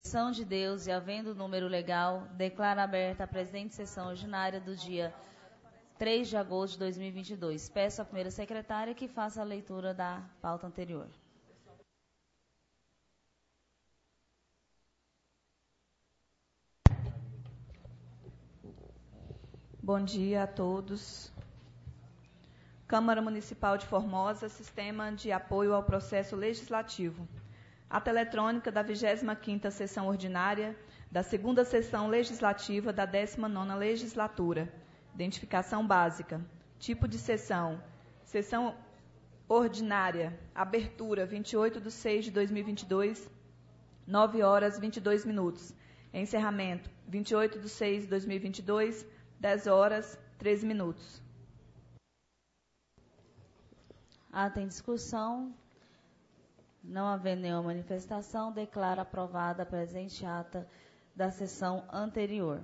São de Deus e havendo número legal, declara aberta a presente sessão ordinária do dia 3 de agosto de 2022. Peço à primeira secretária que faça a leitura da pauta anterior. Bom dia a todos. Câmara Municipal de Formosa, Sistema de Apoio ao Processo Legislativo. Ata eletrônica da 25ª Sessão Ordinária da 2ª Sessão Legislativa da 19ª Legislatura. Identificação básica. Tipo de sessão. Sessão ordinária. Abertura, 28/6/2022, 9h22. Encerramento, 28/6/2022, 10h13. Ata em discussão. Não havendo nenhuma manifestação, declaro aprovada a presente ata da sessão anterior.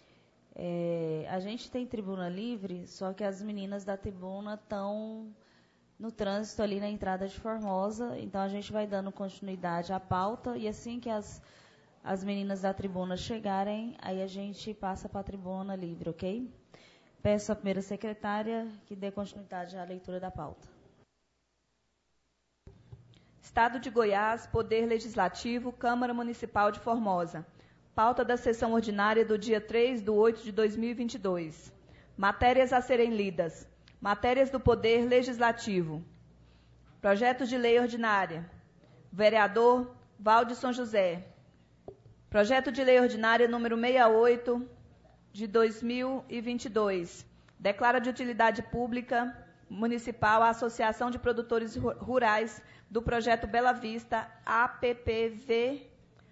A gente tem tribuna livre, só que as meninas da tribuna estão no trânsito ali na entrada de Formosa, então a gente vai dando continuidade à pauta e assim que as meninas da tribuna chegarem, aí a gente passa para a tribuna livre, ok? Peço à primeira secretária que dê continuidade à leitura da pauta. Estado de Goiás, Poder Legislativo, Câmara Municipal de Formosa. Pauta da sessão ordinária do dia 3/8/2022. Matérias a serem lidas. Matérias do Poder Legislativo. Projetos de lei ordinária. Vereador Valdisson José. Projeto de lei ordinária número 68 de 2022. Declara de utilidade pública municipal a Associação de Produtores Rurais do Projeto Bela Vista, APPBV.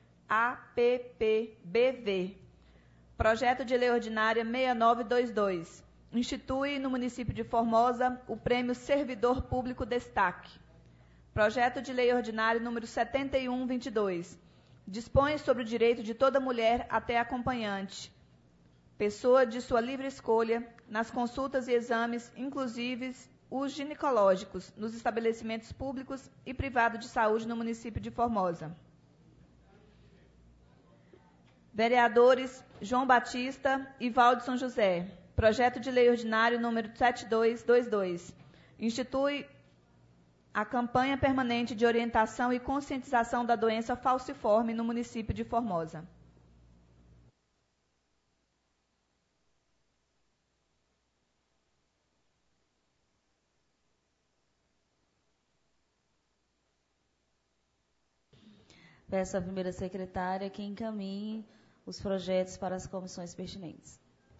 Projeto de lei ordinária 6922. Institui no município de Formosa o Prêmio Servidor Público Destaque. Projeto de lei ordinário número 7122. Dispõe sobre o direito de toda mulher até acompanhante, pessoa de sua livre escolha, nas consultas e exames, inclusive os ginecológicos, nos estabelecimentos públicos e privados de saúde no município de Formosa. Vereadores João Batista e Valdisson José. Projeto de lei ordinário número 7222. Institui a campanha permanente de orientação e conscientização da doença falciforme no município de Formosa. Peço à primeira secretária que encaminhe os projetos para as comissões pertinentes.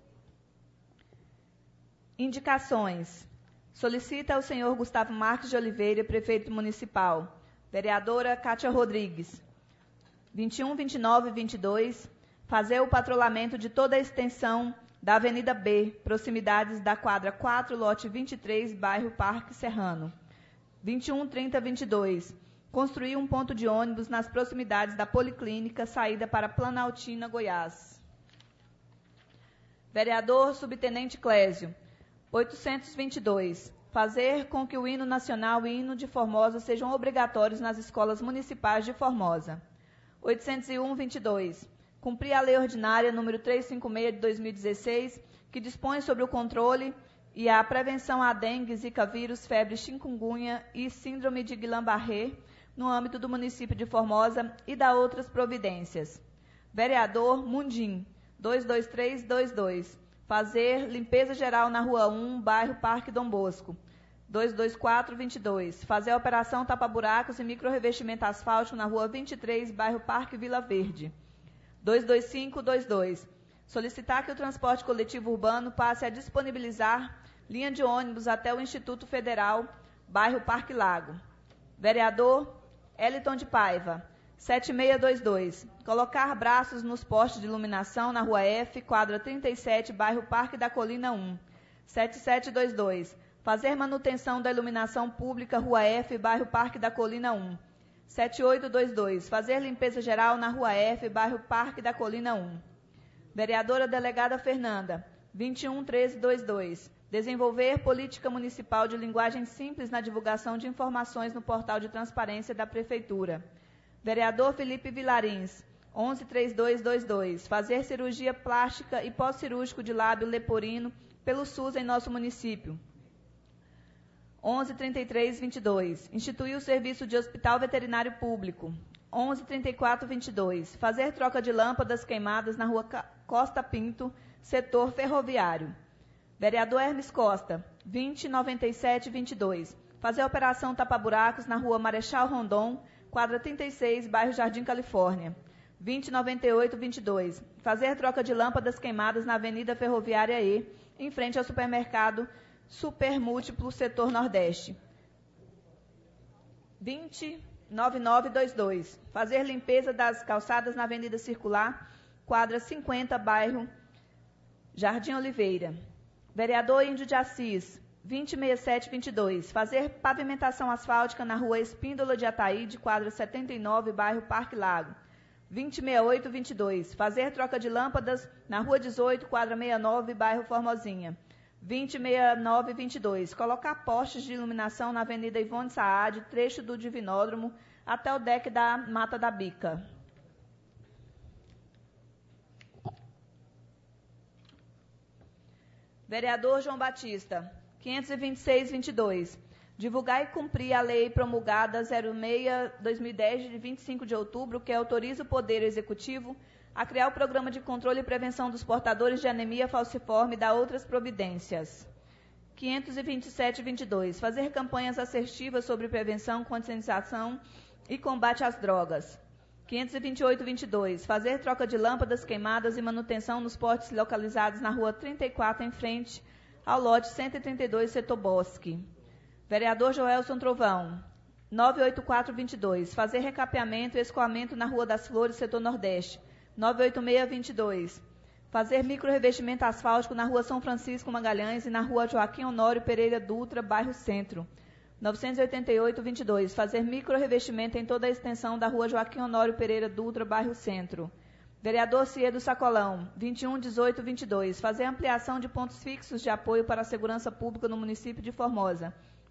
Indicações. Solicita ao senhor Gustavo Marques de Oliveira, prefeito municipal. Vereadora Cátia Rodrigues. 21, 29 e 22. Fazer o patrulhamento de toda a extensão da Avenida B, proximidades da quadra 4, lote 23, bairro Parque Serrano. 21, 30 e 22. Construir um ponto de ônibus nas proximidades da Policlínica, saída para Planaltina, Goiás. Vereador Subtenente Clésio. 822. Fazer com que o hino nacional e hino de Formosa sejam obrigatórios nas escolas municipais de Formosa. 801-22. Cumprir a lei ordinária número 356 de 2016, que dispõe sobre o controle e a prevenção à dengue, zika vírus, febre chikungunya e síndrome de Guillain-Barré no âmbito do município de Formosa e da outras providências. Vereador Mundim. 22322. Fazer limpeza geral na Rua 1, bairro Parque Dom Bosco. 22422. Fazer a operação tapa-buracos e micro-revestimento asfáltico na Rua 23, bairro Parque Vila Verde. 22522. Solicitar que o transporte coletivo urbano passe a disponibilizar linha de ônibus até o Instituto Federal, bairro Parque Lago. Vereador Eliton de Paiva. 7622. Colocar braços nos postes de iluminação na Rua F, quadra 37, bairro Parque da Colina 1. 7722. Fazer manutenção da iluminação pública Rua F, bairro Parque da Colina 1. 7822. Fazer limpeza geral na Rua F, bairro Parque da Colina 1. Vereadora Delegada Fernanda. 211322. Desenvolver política municipal de linguagem simples na divulgação de informações no portal de transparência da Prefeitura. Vereador Felipe Vilarins, 11.3222, fazer cirurgia plástica e pós-cirúrgico de lábio leporino pelo SUS em nosso município. 11.3322, instituir o serviço de hospital veterinário público. 11.3422, fazer troca de lâmpadas queimadas na rua Costa Pinto, setor ferroviário. Vereador Hermes Costa, 20.9722, fazer operação tapa-buracos na rua Marechal Rondon, quadra 36, bairro Jardim Califórnia. 20.9822, fazer troca de lâmpadas queimadas na Avenida Ferroviária E, em frente ao supermercado Supermúltiplo, setor Nordeste. 20.9922, fazer limpeza das calçadas na Avenida Circular, quadra 50, bairro Jardim Oliveira. Vereador Índio de Assis, 20.6722, fazer pavimentação asfáltica na rua Espíndola de Ataíde, quadra 79, bairro Parque Lago. 20.6822, fazer troca de lâmpadas na rua 18, quadra 69, bairro Formosinha. 20.6922, colocar postes de iluminação na Avenida Ivone Saad, trecho do Divinódromo, até o deck da Mata da Bica. Vereador João Batista, 52622, divulgar e cumprir a lei promulgada 06/2010, de 25 de outubro, que autoriza o Poder Executivo a criar o Programa de Controle e Prevenção dos Portadores de Anemia Falciforme e da outras providências. 52722, fazer campanhas assertivas sobre prevenção, conscientização e combate às drogas. 52822, fazer troca de lâmpadas queimadas e manutenção nos postes localizados na rua 34, em frente ao lote 132, setor Bosque. Vereador Joelson Trovão, 98422, fazer recapeamento e escoamento na Rua das Flores, setor Nordeste. 98622, fazer microrrevestimento asfáltico na Rua São Francisco Magalhães e na Rua Joaquim Honório Pereira Dutra, bairro Centro. 98822, fazer microrrevestimento em toda a extensão da Rua Joaquim Honório Pereira Dutra, bairro Centro. Vereador Ciedo Sacolão, 211822, fazer ampliação de pontos fixos de apoio para a segurança pública no município de Formosa.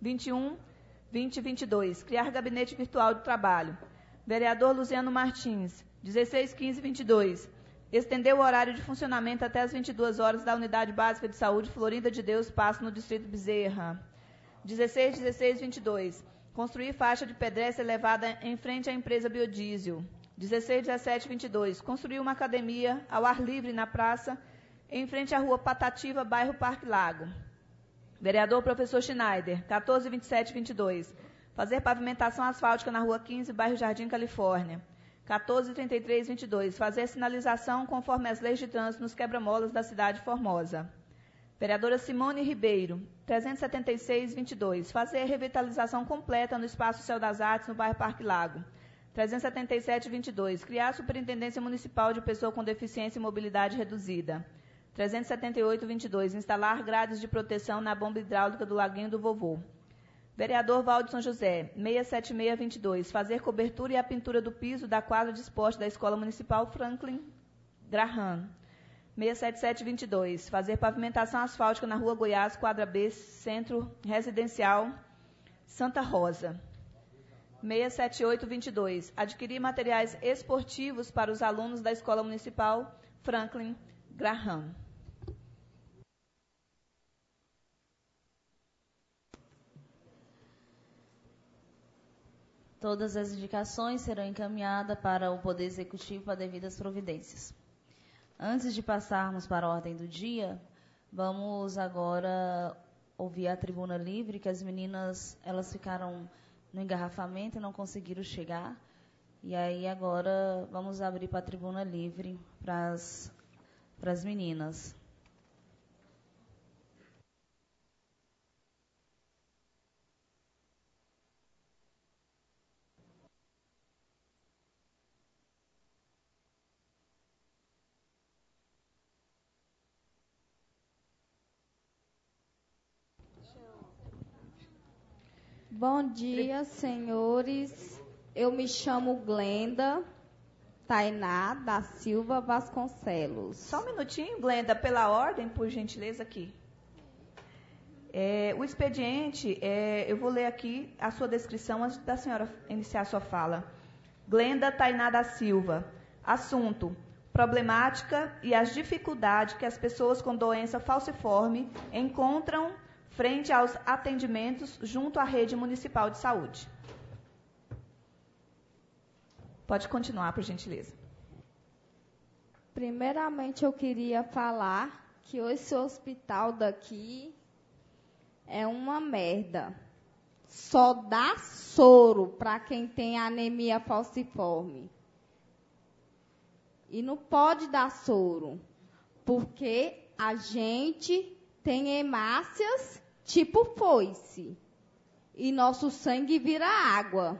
212022, criar gabinete virtual de trabalho. Vereador Luciano Martins, 161522, estender o horário de funcionamento até as 22 horas da Unidade Básica de Saúde Florinda de Deus Passo, no Distrito Bezerra. 161622, construir faixa de pedestre elevada em frente à empresa Biodiesel. 161722, construir uma academia ao ar livre na praça, em frente à rua Patativa, bairro Parque Lago. Vereador Professor Schneider, 142722, fazer pavimentação asfáltica na rua 15, bairro Jardim Califórnia. 143322, fazer sinalização conforme as leis de trânsito nos quebra-molas da cidade de Formosa. Vereadora Simone Ribeiro, 37622, fazer revitalização completa no espaço Céu das Artes, no bairro Parque Lago. 37722, criar a Superintendência Municipal de Pessoa com Deficiência e Mobilidade Reduzida. 37822, instalar grades de proteção na bomba hidráulica do Laguinho do Vovô. Vereador Valdson José, 67622, fazer cobertura e a pintura do piso da quadra de esporte da Escola Municipal Franklin Graham. 67722, fazer pavimentação asfáltica na Rua Goiás, quadra B, Centro Residencial Santa Rosa. 67822, adquirir materiais esportivos para os alunos da Escola Municipal Franklin Graham. Todas as indicações serão encaminhadas para o Poder Executivo para devidas providências. Antes de passarmos para a ordem do dia, vamos agora ouvir a tribuna livre, que as meninas elas ficaram no engarrafamento e não conseguiram chegar. E aí agora vamos abrir para a tribuna livre para as meninas. Bom dia, senhores. Eu me chamo Glenda Tainá da Silva Vasconcelos. Só um minutinho, Glenda, pela ordem, por gentileza, aqui. O expediente, eu vou ler aqui a sua descrição antes da senhora iniciar a sua fala. Glenda Tainá da Silva, Assunto: problemática e as dificuldades que as pessoas com doença falciforme encontram frente aos atendimentos junto à rede municipal de saúde. Pode continuar, por gentileza. Primeiramente, eu queria falar que esse hospital daqui é uma merda. Só dá soro para quem tem anemia falciforme. E não pode dar soro, porque a gente tem hemácias tipo foice. E nosso sangue vira água.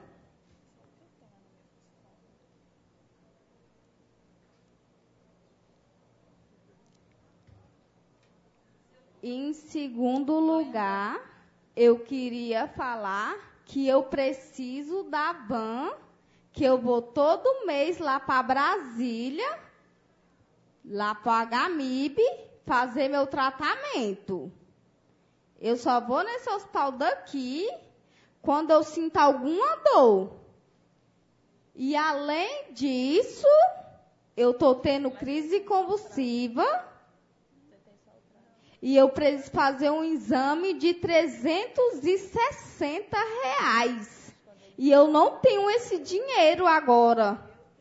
Em segundo lugar, eu queria falar que eu preciso da van, que eu vou todo mês lá para Brasília, lá para a HMIB, fazer meu tratamento. Eu só vou nesse hospital daqui quando eu sinto alguma dor. E além disso, eu estou tendo crise convulsiva. E eu preciso fazer um exame de R$360. E eu não tenho esse dinheiro agora.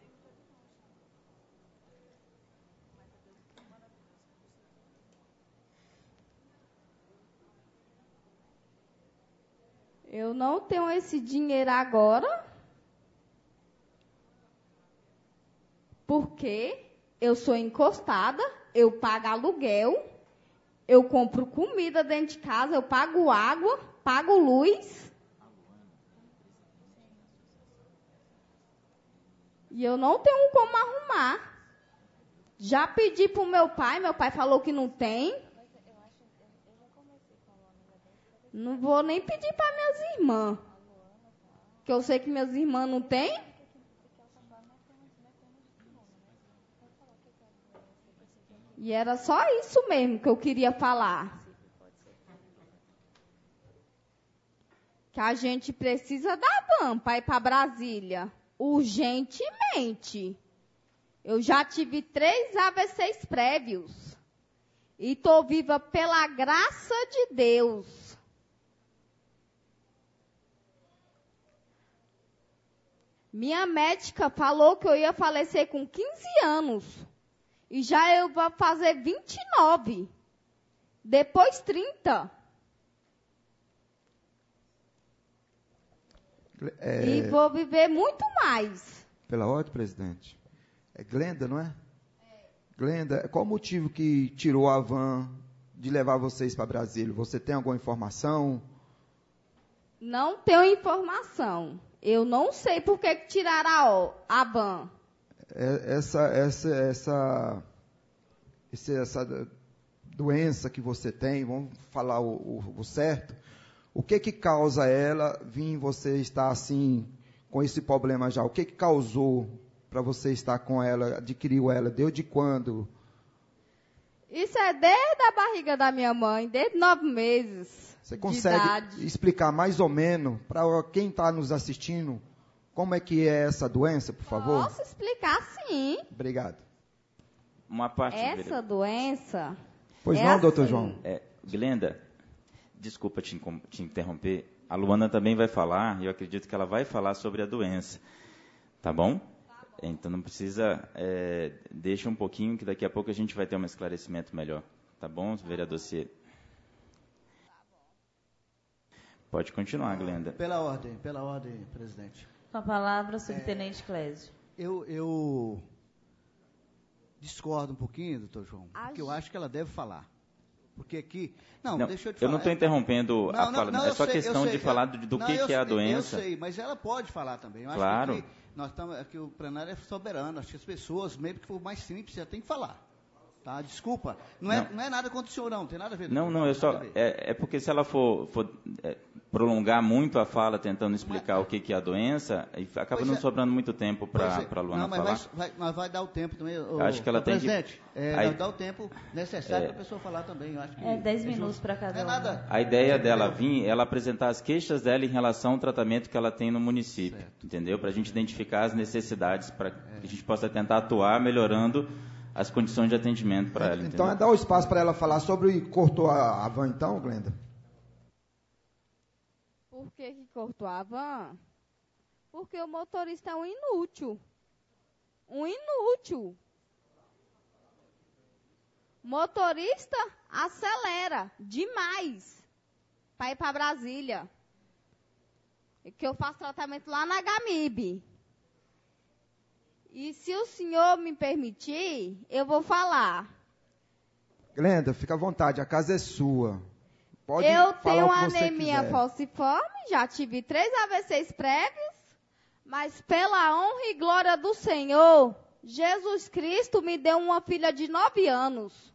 Eu não tenho esse dinheiro agora. Porque eu sou encostada, eu pago aluguel. Eu compro comida dentro de casa, eu pago água, pago luz. E eu não tenho como arrumar. Já pedi para o meu pai falou que não tem. Não vou nem pedir para minhas irmãs. Que eu sei que minhas irmãs não têm. E era só isso mesmo que eu queria falar. Que a gente precisa da van para ir para Brasília. Urgentemente. Eu já tive 3 AVCs prévios. E estou viva pela graça de Deus. Minha médica falou que eu ia falecer com 15 anos. E já eu vou fazer 29. Depois 30. E vou viver muito mais. Pela ordem, presidente. É Glenda, não é? Glenda, qual o motivo que tirou a van de levar vocês para Brasília? Você tem alguma informação? Não tenho informação. Eu não sei por que tiraram a van. Essa doença que você tem, vamos falar o certo, o que causa ela vir você estar assim, com esse problema já? O que causou para você estar com ela, adquiriu ela, deu de quando? Isso é desde a barriga da minha mãe, desde 9 meses. Você consegue explicar mais ou menos para quem está nos assistindo como é que é essa doença, por favor? Posso explicar, sim. Obrigado. Uma parte. Essa doença... Pois não, assim, doutor João? Glenda, desculpa te interromper. A Luana também vai falar, e eu acredito que ela vai falar sobre a doença. Tá bom? Então não precisa... deixa um pouquinho, que daqui a pouco a gente vai ter um esclarecimento melhor. Tá bom, vereador Ciro? Pode continuar, Glenda. Pela ordem, presidente. Com a palavra, subtenente Clésio. Eu discordo um pouquinho, doutor João, porque eu acho que ela deve falar. Porque aqui... Não, deixa eu te falar. Eu não estou interrompendo a fala, é só questão de falar do que é a doença. Eu sei, mas ela pode falar também. Eu claro. Acho que nós estamos aqui, o plenário é soberano, acho que as pessoas, mesmo que for mais simples, já tem que falar. Tá? Desculpa. Não é nada contra o senhor, não. Não tem nada a ver. Não, eu só... É porque se ela for prolongar muito a fala tentando explicar o que é a doença, acaba não sobrando muito tempo para a Luana falar. Mas vai dar o tempo também. Acho que ela tem presidente, vai dar o tempo necessário para a pessoa falar também. Eu acho que 10 minutos para cada um. Nada. A ideia dela vir, ela apresentar as queixas dela em relação ao tratamento que ela tem no município, entendeu? Para a gente identificar as necessidades, para que a gente possa tentar atuar melhorando as condições de atendimento para ela. Então, dá o espaço para ela falar sobre cortou a van, então, Glenda? Por que cortou a van? Porque o motorista é um inútil. Um inútil. Motorista acelera demais para ir para Brasília. Que eu faço tratamento lá na Gamib. E se o senhor me permitir, eu vou falar. Glenda, fica à vontade, a casa é sua. Pode eu falar tenho o que você anemia quiser. falciforme, já tive 3 AVCs prévios, mas pela honra e glória do Senhor, Jesus Cristo me deu uma filha de 9 anos.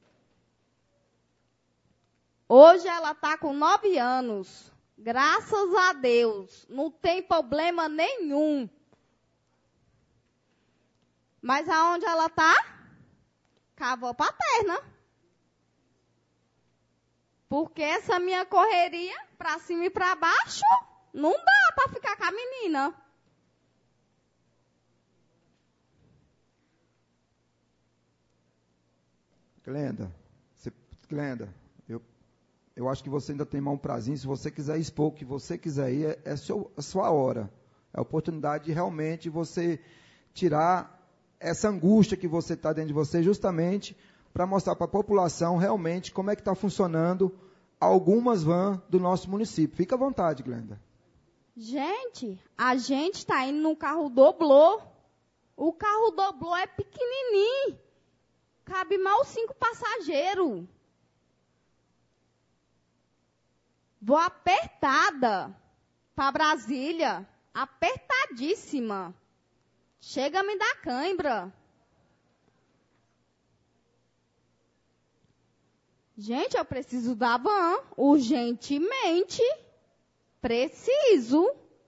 Hoje ela está com 9 anos. Graças a Deus, não tem problema nenhum. Mas aonde ela está? Com a avó paterna. Porque essa minha correria, para cima e para baixo, não dá para ficar com a menina. Glenda, eu acho que você ainda tem mais um prazinho. Se você quiser expor o que você quiser ir, é a sua hora. É a oportunidade de realmente você tirar essa angústia que você está dentro de você, justamente para mostrar para a população realmente como é que está funcionando algumas vans do nosso município. Fica à vontade, Glenda. Gente, a gente está indo num carro doblô. O carro doblô é pequenininho. Cabe mal 5 passageiros. Vou apertada para Brasília. Apertadíssima. Chega a me dar cãibra. Gente, eu preciso da van. Urgentemente. Preciso.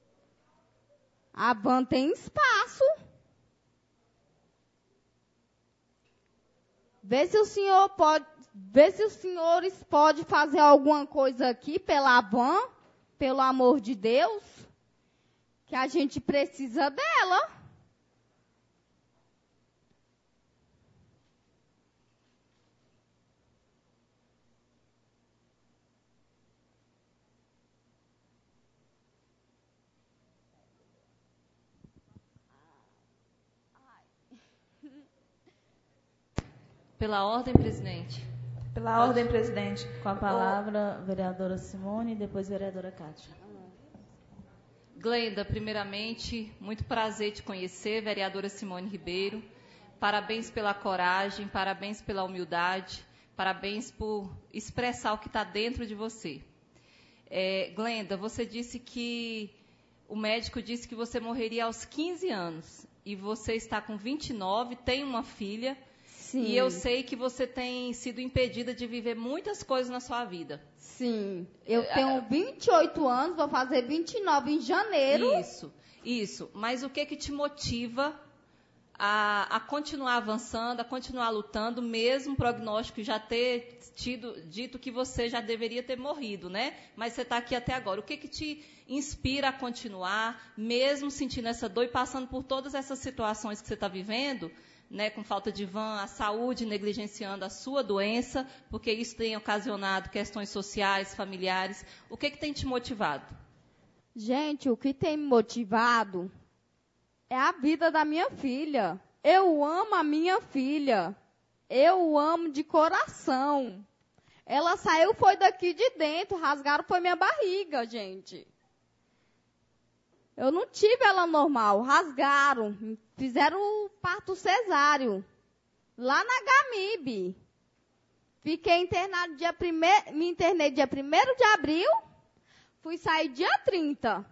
A van tem espaço. Vê se os senhores podem fazer alguma coisa aqui pela van, pelo amor de Deus, que a gente precisa dela. Pela ordem, presidente. Pela ordem, presidente. Com a palavra, vereadora Simone e depois vereadora Kátia. Glenda, primeiramente, muito prazer te conhecer, vereadora Simone Ribeiro. Parabéns pela coragem, parabéns pela humildade, parabéns por expressar o que está dentro de você. Glenda, você disse que o médico disse que você morreria aos 15 anos e você está com 29, tem uma filha. Sim. E eu sei que você tem sido impedida de viver muitas coisas na sua vida. Sim. Eu tenho 28 anos, vou fazer 29 em janeiro. Isso. Mas o que te motiva a continuar avançando, a continuar lutando, mesmo o prognóstico já ter dito que você já deveria ter morrido, né? Mas você está aqui até agora. O que te inspira a continuar, mesmo sentindo essa dor e passando por todas essas situações que você está vivendo, né, com falta de van, a saúde negligenciando a sua doença, porque isso tem ocasionado questões sociais, familiares. O que tem te motivado? Gente, o que tem me motivado é a vida da minha filha. Eu amo a minha filha. Eu amo de coração. Ela saiu, foi daqui de dentro, rasgaram, foi minha barriga, gente. Eu não tive ela normal, rasgaram, fizeram o parto cesáreo, lá na Gamib. Fiquei internado me internei dia 1º de abril, fui sair dia 30.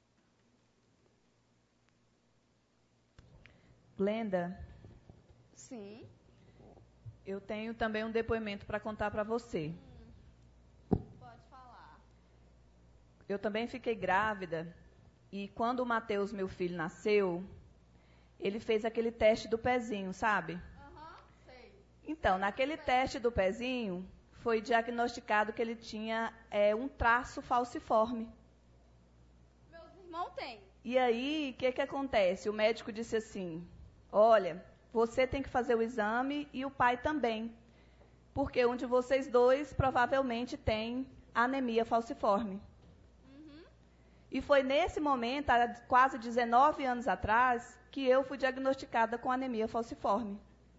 Glenda, Sim. Eu tenho também um depoimento para contar para você. Pode falar. Eu também fiquei grávida e quando o Mateus, meu filho, nasceu, ele fez aquele teste do pezinho, sabe? Sei. Então, naquele teste do pezinho, foi diagnosticado que ele tinha um traço falciforme. Meus irmãos têm. E aí, o que acontece? O médico disse assim, olha, você tem que fazer o exame e o pai também, porque um de vocês dois provavelmente tem anemia falciforme. E foi nesse momento, há quase 19 anos atrás, que eu fui diagnosticada com anemia falciforme.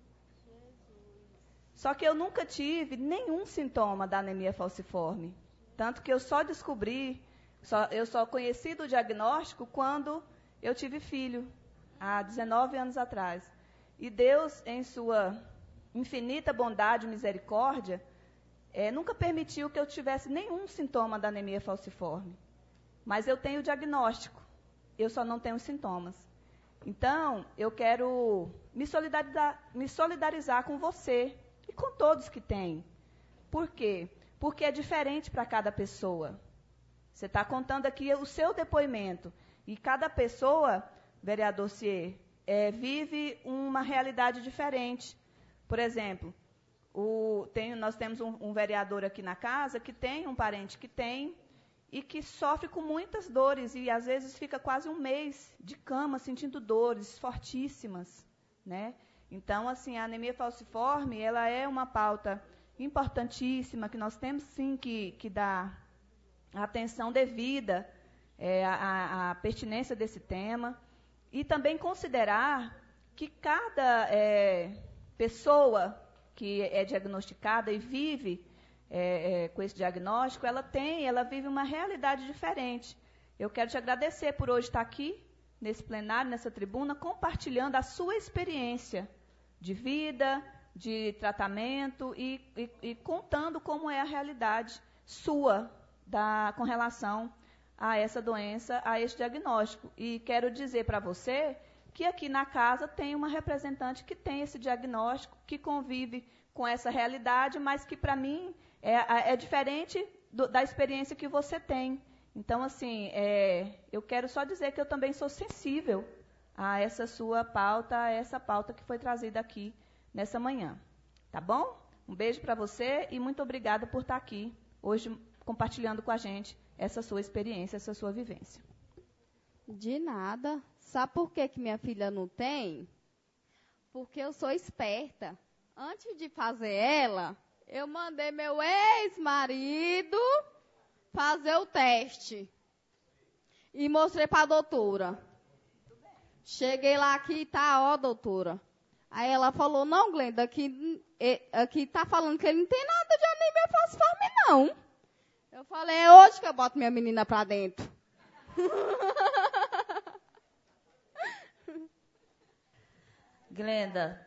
Só que eu nunca tive nenhum sintoma da anemia falciforme. Tanto que eu só descobri, eu só conheci do diagnóstico quando eu tive filho, há 19 anos atrás. E Deus, em sua infinita bondade e misericórdia, nunca permitiu que eu tivesse nenhum sintoma da anemia falciforme. Mas eu tenho o diagnóstico, eu só não tenho sintomas. Então, eu quero me solidarizar com você e com todos que têm. Por quê? Porque é diferente para cada pessoa. Você está contando aqui o seu depoimento. E cada pessoa, vereador Cier, vive uma realidade diferente. Por exemplo, nós temos um vereador aqui na casa que tem um parente que tem e que sofre com muitas dores e às vezes fica quase um mês de cama sentindo dores fortíssimas, né? Então, assim, a anemia falciforme, ela é uma pauta importantíssima que nós temos sim que dar a atenção devida à pertinência desse tema e também considerar que cada pessoa que é diagnosticada e vive com esse diagnóstico, ela vive uma realidade diferente. Eu quero te agradecer por hoje estar aqui, nesse plenário, nessa tribuna, compartilhando a sua experiência de vida, de tratamento e contando como é a realidade sua com relação a essa doença, a esse diagnóstico. E quero dizer para você que aqui na casa tem uma representante que tem esse diagnóstico, que convive com essa realidade, mas que para mim é diferente da experiência que você tem. Então, assim, eu quero só dizer que eu também sou sensível a essa sua pauta, a essa pauta que foi trazida aqui nessa manhã. Tá bom? Um beijo para você e muito obrigada por estar aqui hoje compartilhando com a gente essa sua experiência, essa sua vivência. De nada. Sabe por que minha filha não tem? Porque eu sou esperta. Antes de fazer ela, eu mandei meu ex-marido fazer o teste. E mostrei para a doutora. Cheguei lá aqui, tá, ó, doutora. Aí ela falou, não, Glenda, aqui tá falando que ele não tem nada de anemia falciforme, não. Eu falei, é hoje que eu boto minha menina pra dentro. Glenda.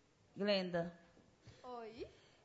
Oi.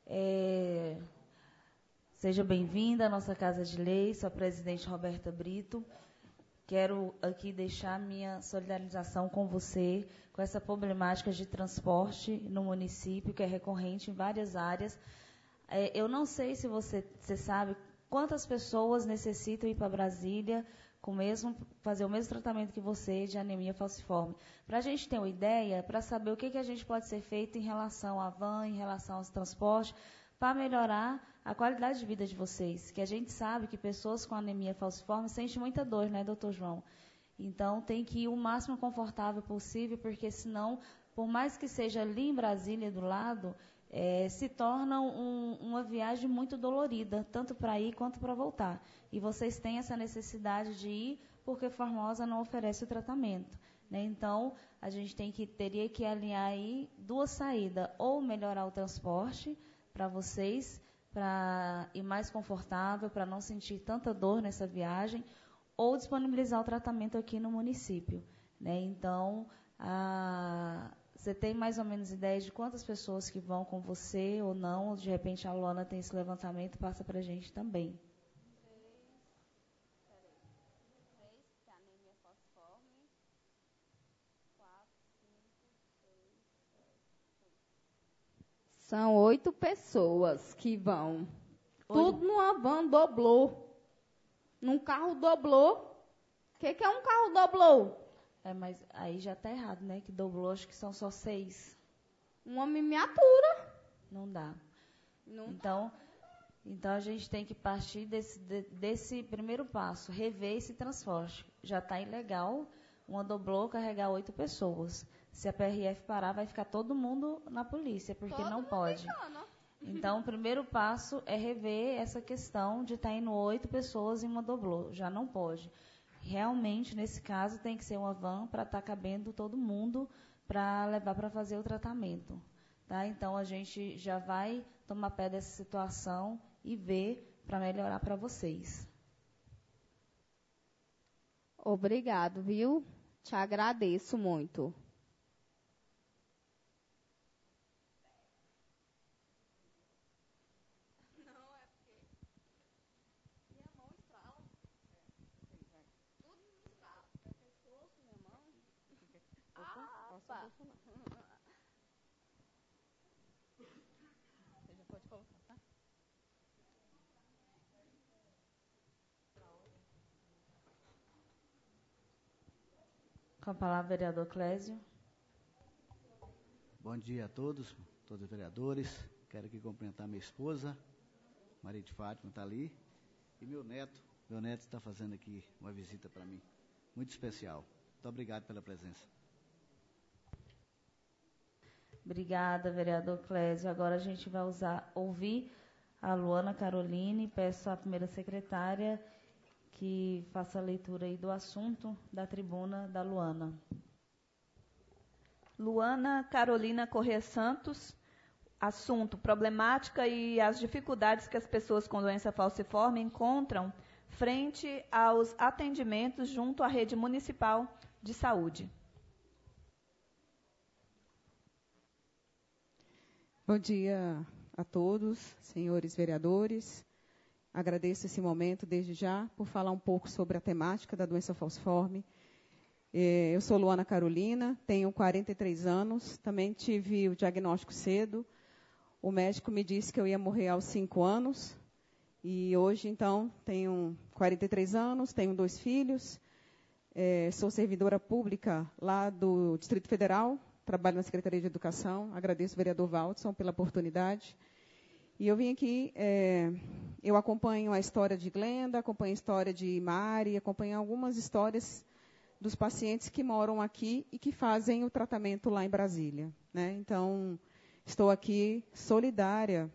Seja bem-vinda à nossa Casa de Lei, sou a presidente Roberta Brito. Quero aqui deixar minha solidarização com você, com essa problemática de transporte no município, que é recorrente em várias áreas. Eu não sei se você sabe quantas pessoas necessitam ir para Brasília fazer o mesmo tratamento que você de anemia falciforme. Para a gente ter uma ideia, para saber o que a gente pode ser feito em relação à van, em relação aos transportes, para melhorar a qualidade de vida de vocês, que a gente sabe que pessoas com anemia falciforme sentem muita dor, né, doutor João? Então, tem que ir o máximo confortável possível, porque senão, por mais que seja ali em Brasília do lado, se torna uma viagem muito dolorida, tanto para ir quanto para voltar. E vocês têm essa necessidade de ir, porque Formosa não oferece o tratamento, né? Então, a gente teria que alinhar aí duas saídas, ou melhorar o transporte para vocês, para ir mais confortável, para não sentir tanta dor nessa viagem, ou disponibilizar o tratamento aqui no município, né? Então, você tem mais ou menos ideia de quantas pessoas que vão com você ou não? Ou de repente a Luana tem esse levantamento, passa para a gente também. São 8 pessoas que vão. Tudo numa van doblô. Num carro doblô. O que é um carro doblô? Mas aí já está errado, né? Que doblô, acho que são só 6. Uma miniatura. Não dá. Não então a gente tem que partir desse primeiro passo, rever esse transporte. Já está ilegal uma doblô carregar 8 pessoas. Se a PRF parar, vai ficar todo mundo na polícia, porque não pode. Então, o primeiro passo é rever essa questão de estar indo 8 pessoas em uma doblô. Já não pode. Realmente, nesse caso, tem que ser uma van para estar cabendo todo mundo para levar para fazer o tratamento. Tá? Então, a gente já vai tomar pé dessa situação e ver para melhorar para vocês. Obrigado, viu? Te agradeço muito. Com a palavra, vereador Clésio. Bom dia a todos os vereadores. Quero aqui cumprimentar minha esposa, Maria de Fátima, está ali, e meu neto. Meu neto está fazendo aqui uma visita para mim, muito especial. Muito obrigado pela presença. Obrigada, vereador Clésio. Agora a gente vai ouvir a Luana Caroline. Peço à primeira secretária que faça a leitura aí do assunto da tribuna da Luana. Luana Carolina Corrêa Santos, assunto: problemática e as dificuldades que as pessoas com doença falciforme encontram frente aos atendimentos junto à rede municipal de saúde. Bom dia a todos, senhores vereadores. Agradeço esse momento, desde já, por falar um pouco sobre a temática da doença falciforme. Eu sou Luana Carolina, tenho 43 anos, também tive o diagnóstico cedo. O médico me disse que eu ia morrer aos 5 anos. E hoje, então, tenho 43 anos, tenho 2 filhos. Sou servidora pública lá do Distrito Federal, trabalho na Secretaria de Educação. Agradeço ao vereador Valdson pela oportunidade. E eu vim aqui, eu acompanho a história de Glenda, acompanho a história de Mari, acompanho algumas histórias dos pacientes que moram aqui e que fazem o tratamento lá em Brasília, né? Então, estou aqui solidária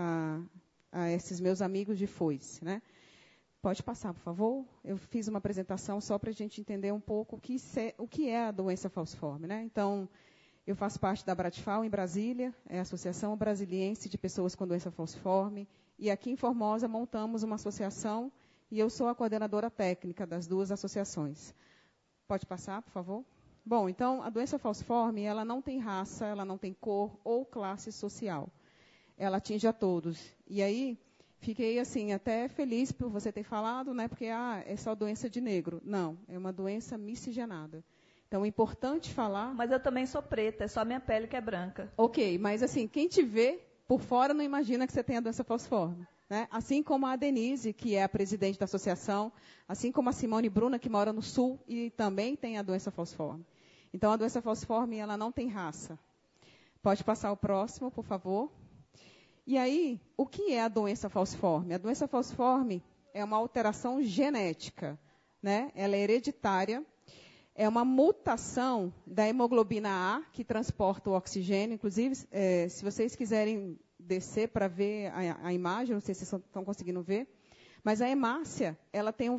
a esses meus amigos de foice, né? Pode passar, por favor? Eu fiz uma apresentação só para a gente entender um pouco o que é a doença falciforme, né? Então, eu faço parte da Bratifal em Brasília, é a Associação Brasiliense de Pessoas com Doença Falciforme, e aqui em Formosa montamos uma associação e eu sou a coordenadora técnica das 2 associações. Pode passar, por favor? Bom, então, a doença falciforme, ela não tem raça, ela não tem cor ou classe social. Ela atinge a todos. E aí, fiquei, assim, até feliz por você ter falado, né? Porque, é só doença de negro. Não, é uma doença miscigenada. Então, é importante falar... Mas eu também sou preta, é só minha pele que é branca. Ok, mas assim, quem te vê por fora não imagina que você tem a doença falciforme, né? Assim como a Denise, que é a presidente da associação, assim como a Simone Bruna, que mora no Sul e também tem a doença falciforme. Então, a doença falciforme, ela não tem raça. Pode passar o próximo, por favor. E aí, o que é a doença falciforme? A doença falciforme é uma alteração genética, né? Ela é hereditária. É uma mutação da hemoglobina A, que transporta o oxigênio. Inclusive, se vocês quiserem descer para ver a imagem, não sei se vocês estão conseguindo ver, mas a hemácia, ela tem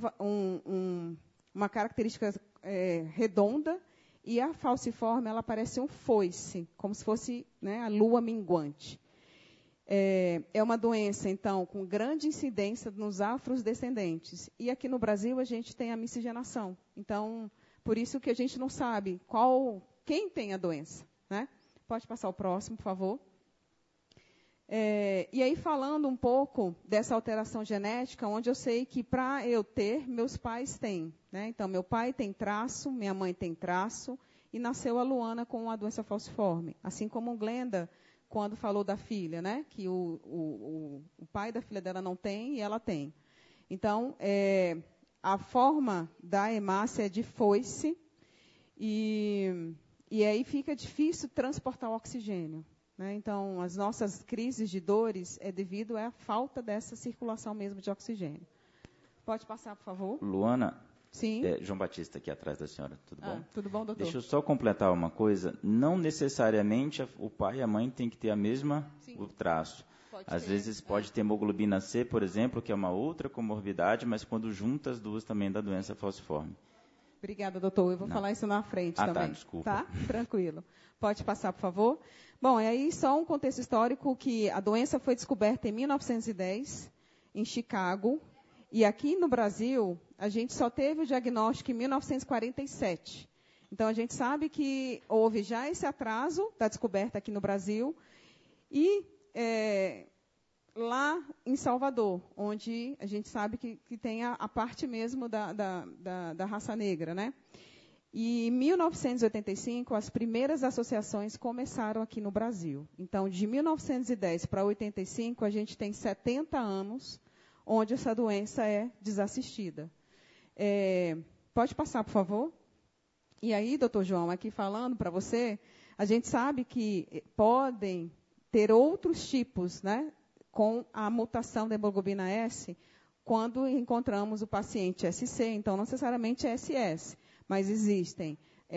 uma característica redonda, e a falciforme, ela parece um foice, como se fosse, né, a lua minguante. É uma doença, então, com grande incidência nos afrodescendentes. E aqui no Brasil, a gente tem a miscigenação. Então... Por isso que a gente não sabe quem tem a doença, né? Pode passar o próximo, por favor. E aí, falando um pouco dessa alteração genética, onde eu sei que para eu ter, meus pais têm, né? Então, meu pai tem traço, minha mãe tem traço, e nasceu a Luana com a doença falciforme. Assim como Glenda quando falou da filha, né? Que o pai da filha dela não tem e ela tem. Então, a forma da hemácia é de foice e aí fica difícil transportar o oxigênio. Né? Então, as nossas crises de dores é devido à falta dessa circulação mesmo de oxigênio. Pode passar, por favor? Luana, Sim. João Batista aqui atrás da senhora, tudo bom? Tudo bom, doutor? Deixa eu só completar uma coisa. Não necessariamente o pai e a mãe têm que ter o traço. Às vezes pode ter hemoglobina C, por exemplo, que é uma outra comorbidade, mas quando junta as duas também dá doença falciforme. Obrigada, doutor. Eu vou falar isso na frente também. Tá, desculpa. Tá? Tranquilo. Pode passar, por favor. Bom, e aí só um contexto histórico que a doença foi descoberta em 1910, em Chicago, e aqui no Brasil, a gente só teve o diagnóstico em 1947. Então, a gente sabe que houve já esse atraso da descoberta aqui no Brasil. E lá em Salvador, onde a gente sabe que tem a parte mesmo da raça negra, né? E em 1985, as primeiras associações começaram aqui no Brasil. Então, de 1910 para 85, a gente tem 70 anos onde essa doença é desassistida. Pode passar, por favor? E aí, doutor João, aqui falando para você, a gente sabe que podem ter outros tipos, né, com a mutação da hemoglobina S, quando encontramos o paciente SC, então não necessariamente é SS, mas existem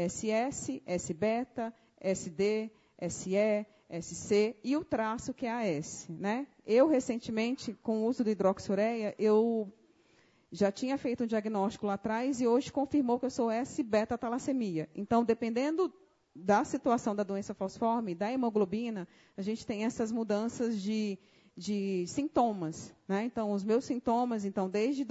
SS, S-beta, SD, SE, SC e o traço que é a S, né? Eu, recentemente, com o uso de hidroxureia, eu já tinha feito um diagnóstico lá atrás e hoje confirmou que eu sou S-beta talassemia. Então, dependendo da situação da doença falciforme, da hemoglobina, a gente tem essas mudanças de sintomas. Né? Então, os meus sintomas, desde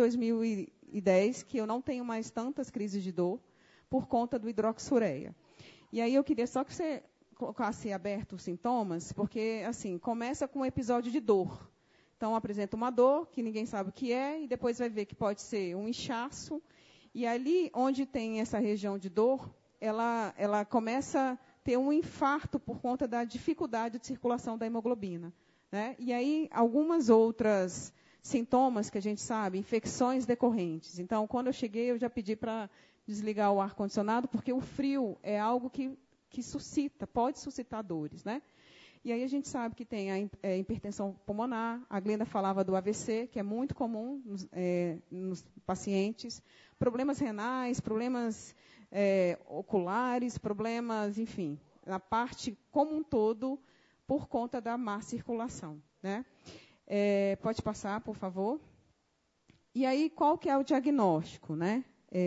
2010, que eu não tenho mais tantas crises de dor por conta do hidroxureia. E aí eu queria só que você colocasse aberto os sintomas, porque, assim, começa com um episódio de dor. Então, apresenta uma dor, que ninguém sabe o que é, e depois vai ver que pode ser um inchaço. E ali, onde tem essa região de dor, ela começa a ter um infarto por conta da dificuldade de circulação da hemoglobina. Né? E aí, algumas outras sintomas que a gente sabe, infecções decorrentes. Então, quando eu cheguei, eu já pedi para desligar o ar-condicionado, porque o frio é algo que suscita, pode suscitar dores. Né? E aí a gente sabe que tem a hipertensão pulmonar, a Glenda falava do AVC, que é muito comum nos pacientes, problemas renais, problemas oculares, problemas, enfim, na parte como um todo, por conta da má circulação. Né? Pode passar, por favor. E aí, qual que é o diagnóstico? Né?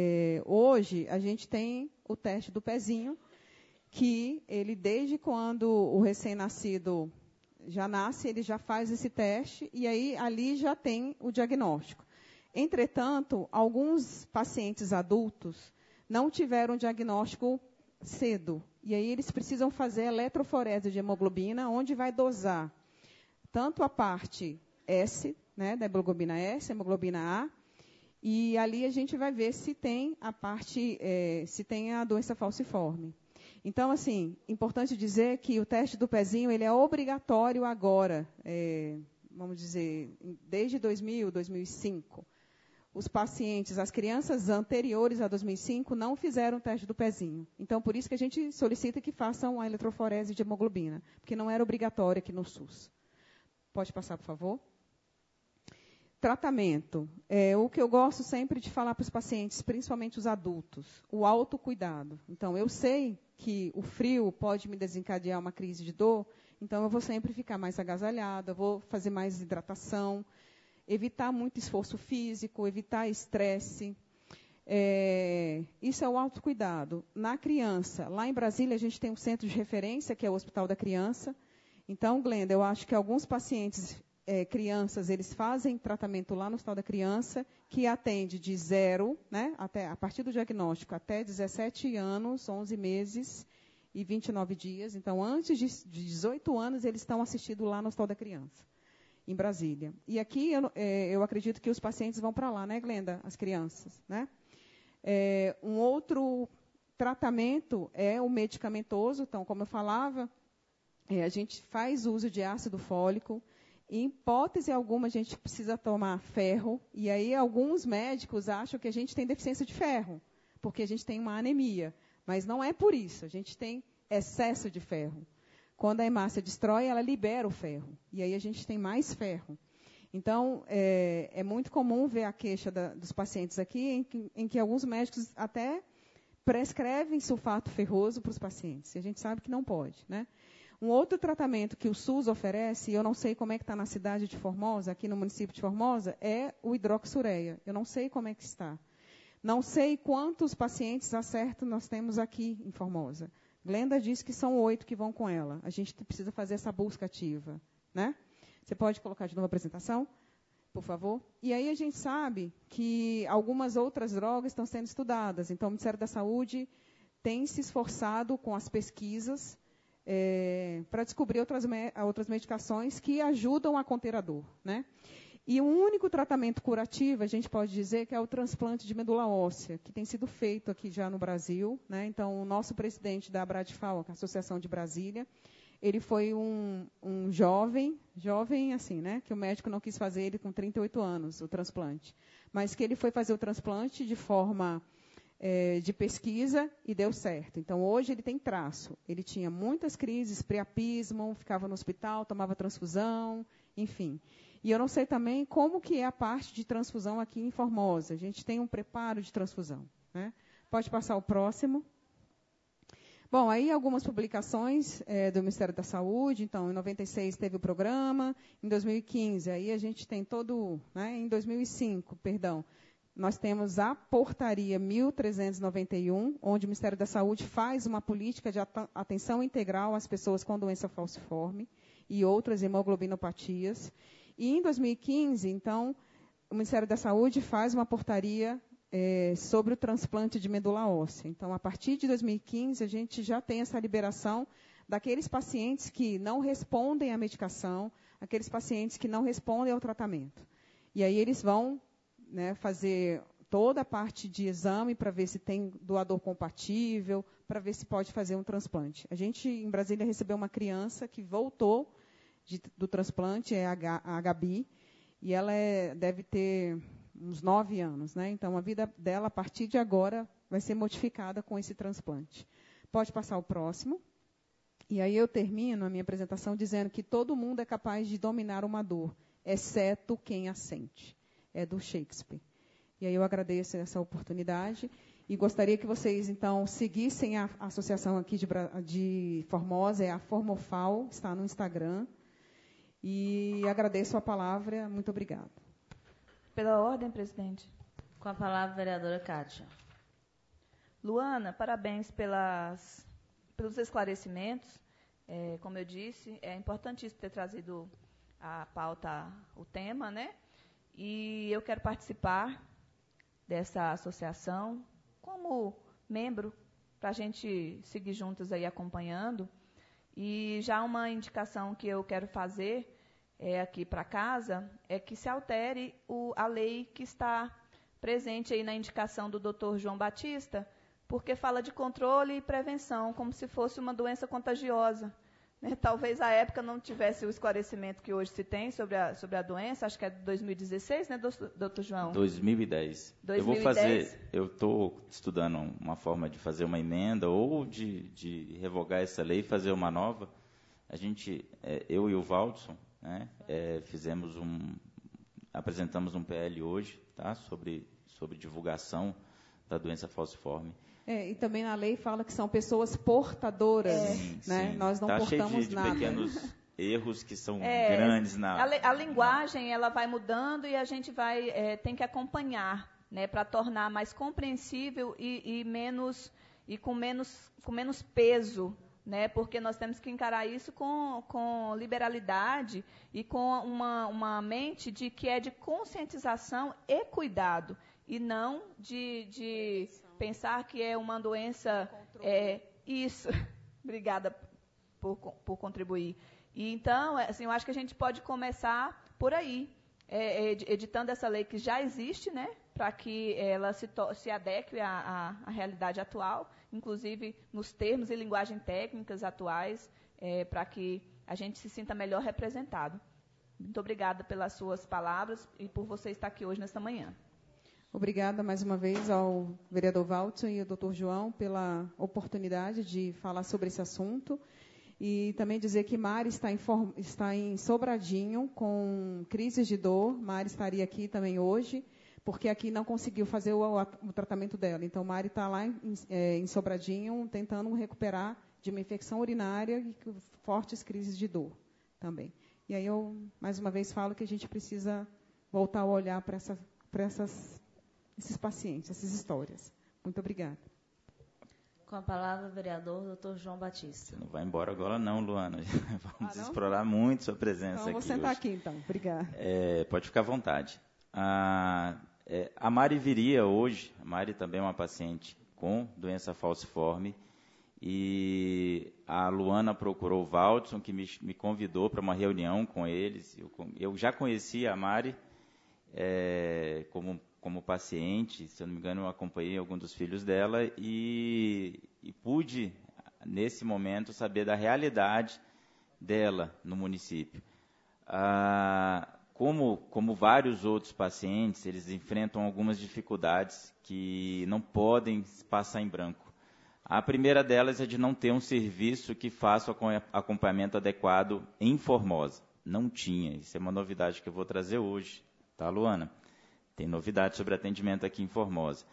Hoje, a gente tem o teste do pezinho, que ele, desde quando o recém-nascido já nasce, ele já faz esse teste, e aí ali já tem o diagnóstico. Entretanto, alguns pacientes adultos não tiveram diagnóstico cedo, e aí eles precisam fazer eletroforese de hemoglobina, onde vai dosar tanto a parte S, né, da hemoglobina S, hemoglobina A, e ali a gente vai ver se tem a parte, se tem a doença falciforme. Então, assim, importante dizer que o teste do pezinho ele é obrigatório agora, vamos dizer, desde 2000, 2005. Os pacientes, as crianças anteriores a 2005 não fizeram o teste do pezinho. Então, por isso que a gente solicita que façam a eletroforese de hemoglobina, porque não era obrigatório aqui no SUS. Pode passar, por favor? Tratamento. O que eu gosto sempre de falar para os pacientes, principalmente os adultos, o autocuidado. Então, eu sei que o frio pode me desencadear uma crise de dor, então eu vou sempre ficar mais agasalhada, vou fazer mais hidratação, evitar muito esforço físico, evitar estresse. Isso é o autocuidado. Na criança, lá em Brasília, a gente tem um centro de referência, que é o Hospital da Criança. Então, Glenda, eu acho que alguns pacientes crianças, eles fazem tratamento lá no Hospital da Criança, que atende de 0, né, até, a partir do diagnóstico, até 17 anos, 11 meses e 29 dias. Então, antes de 18 anos, eles estão assistidos lá no Hospital da Criança, em Brasília. E aqui, eu acredito que os pacientes vão para lá, né, Glenda? As crianças, né? Um outro tratamento é o medicamentoso. Então, como eu falava, A gente faz uso de ácido fólico. Em hipótese alguma, a gente precisa tomar ferro. E aí, alguns médicos acham que a gente tem deficiência de ferro, porque a gente tem uma anemia. Mas não é por isso. A gente tem excesso de ferro. Quando a hemácia destrói, ela libera o ferro. E aí, a gente tem mais ferro. Então, é muito comum ver a queixa dos pacientes aqui, em que alguns médicos até prescrevem sulfato ferroso para os pacientes. E a gente sabe que não pode, né? Um outro tratamento que o SUS oferece, e eu não sei como é que está na cidade de Formosa, aqui no município de Formosa, é o hidroxureia. Eu não sei como é que está. Não sei quantos pacientes acerto nós temos aqui em Formosa. Glenda disse que são 8 que vão com ela. A gente precisa fazer essa busca ativa, né? Você pode colocar de novo a apresentação, por favor? E aí a gente sabe que algumas outras drogas estão sendo estudadas. Então, o Ministério da Saúde tem se esforçado com as pesquisas para descobrir outras medicações que ajudam a conter a dor, né? E o único tratamento curativo, a gente pode dizer, que é o transplante de medula óssea, que tem sido feito aqui já no Brasil, né? Então, o nosso presidente da Abradfal, a Associação de Brasília, ele foi um jovem assim, né? Que o médico não quis fazer ele com 38 anos, o transplante. Mas que ele foi fazer o transplante de forma de pesquisa e deu certo. Então, hoje ele tem traço. Ele tinha muitas crises, priapismo, ficava no hospital, tomava transfusão, enfim. E eu não sei também como que é a parte de transfusão aqui em Formosa. A gente tem um preparo de transfusão, né? Pode passar o próximo. Bom, aí algumas publicações do Ministério da Saúde. Então, em 96 teve o programa, em 2015, aí a gente tem todo, né, em 2005, perdão, nós temos a portaria 1391, onde o Ministério da Saúde faz uma política de atenção integral às pessoas com doença falciforme e outras hemoglobinopatias. E em 2015, então, o Ministério da Saúde faz uma portaria sobre o transplante de medula óssea. Então, a partir de 2015, a gente já tem essa liberação daqueles pacientes que não respondem à medicação, aqueles pacientes que não respondem ao tratamento. E aí eles vão, né, fazer toda a parte de exame para ver se tem doador compatível, para ver se pode fazer um transplante. A gente, em Brasília, recebeu uma criança que voltou do transplante, a Gabi, e ela deve ter uns 9 anos, né? Então, a vida dela, a partir de agora, vai ser modificada com esse transplante. Pode passar o próximo. E aí eu termino a minha apresentação dizendo que todo mundo é capaz de dominar uma dor, exceto quem a sente. É do Shakespeare. E aí eu agradeço essa oportunidade e gostaria que vocês, então, seguissem a associação aqui de Formosa, é a Formofal, está no Instagram. E agradeço a palavra. Muito obrigada. Pela ordem, presidente. Com a palavra, a vereadora Kátia. Luana, parabéns pelos esclarecimentos. Como eu disse, é importantíssimo ter trazido à pauta o tema, né? E eu quero participar dessa associação como membro, para a gente seguir juntos aí acompanhando. E já uma indicação que eu quero fazer aqui para casa é que se altere a lei que está presente aí na indicação do Dr. João Batista, porque fala de controle e prevenção, como se fosse uma doença contagiosa. Né? Talvez à época não tivesse o esclarecimento que hoje se tem sobre a doença, acho que é de 2016, né, doutor João? 2010. Eu estou estudando uma forma de fazer uma emenda ou de revogar essa lei e fazer uma nova. A gente, eu e o Valdson, né, apresentamos um PL hoje, tá, sobre divulgação da doença falciforme. E também na lei fala que são pessoas portadoras, né? Sim. Nós não portamos cheio de nada. Pequenos erros que são grandes na... A linguagem, ela vai mudando e a gente tem que acompanhar, né, para tornar mais compreensível e com menos peso, né, porque nós temos que encarar isso com liberalidade e com uma mente que é de conscientização e cuidado, e não de pensar que é uma doença... Isso. Obrigada por contribuir. E, então, assim, eu acho que a gente pode começar por aí, editando essa lei que já existe, né? para que ela se adeque à realidade atual, inclusive nos termos e linguagem técnicas atuais, para que a gente se sinta melhor representado. Muito obrigada pelas suas palavras e por você estar aqui hoje, nesta manhã. Obrigada mais uma vez ao vereador Valtson e ao doutor João pela oportunidade de falar sobre esse assunto. E também dizer que Mari está em Sobradinho com crises de dor. Mari estaria aqui também hoje, porque aqui não conseguiu fazer o tratamento dela. Então, Mari está lá em Sobradinho tentando recuperar de uma infecção urinária e fortes crises de dor também. E aí eu, mais uma vez, falo que a gente precisa voltar a olhar para esses pacientes, essas histórias. Muito obrigada. Com a palavra, o vereador doutor João Batista. Você não vai embora agora não, Luana. Vamos não? explorar muito sua presença aqui. Então, vou sentar hoje. aqui, então. Obrigada. Pode ficar à vontade. A Mari viria hoje, a Mari também é uma paciente com doença falciforme, e a Luana procurou o Valtson, que me convidou para uma reunião com eles. Eu já conhecia a Mari como paciente, se eu não me engano, eu acompanhei algum dos filhos dela e pude, nesse momento, saber da realidade dela no município. Como vários outros pacientes, eles enfrentam algumas dificuldades que não podem passar em branco. A primeira delas é de não ter um serviço que faça o acompanhamento adequado em Formosa. Não tinha. Isso é uma novidade que eu vou trazer hoje. Tá, Luana? Tem novidade sobre atendimento aqui em Formosa.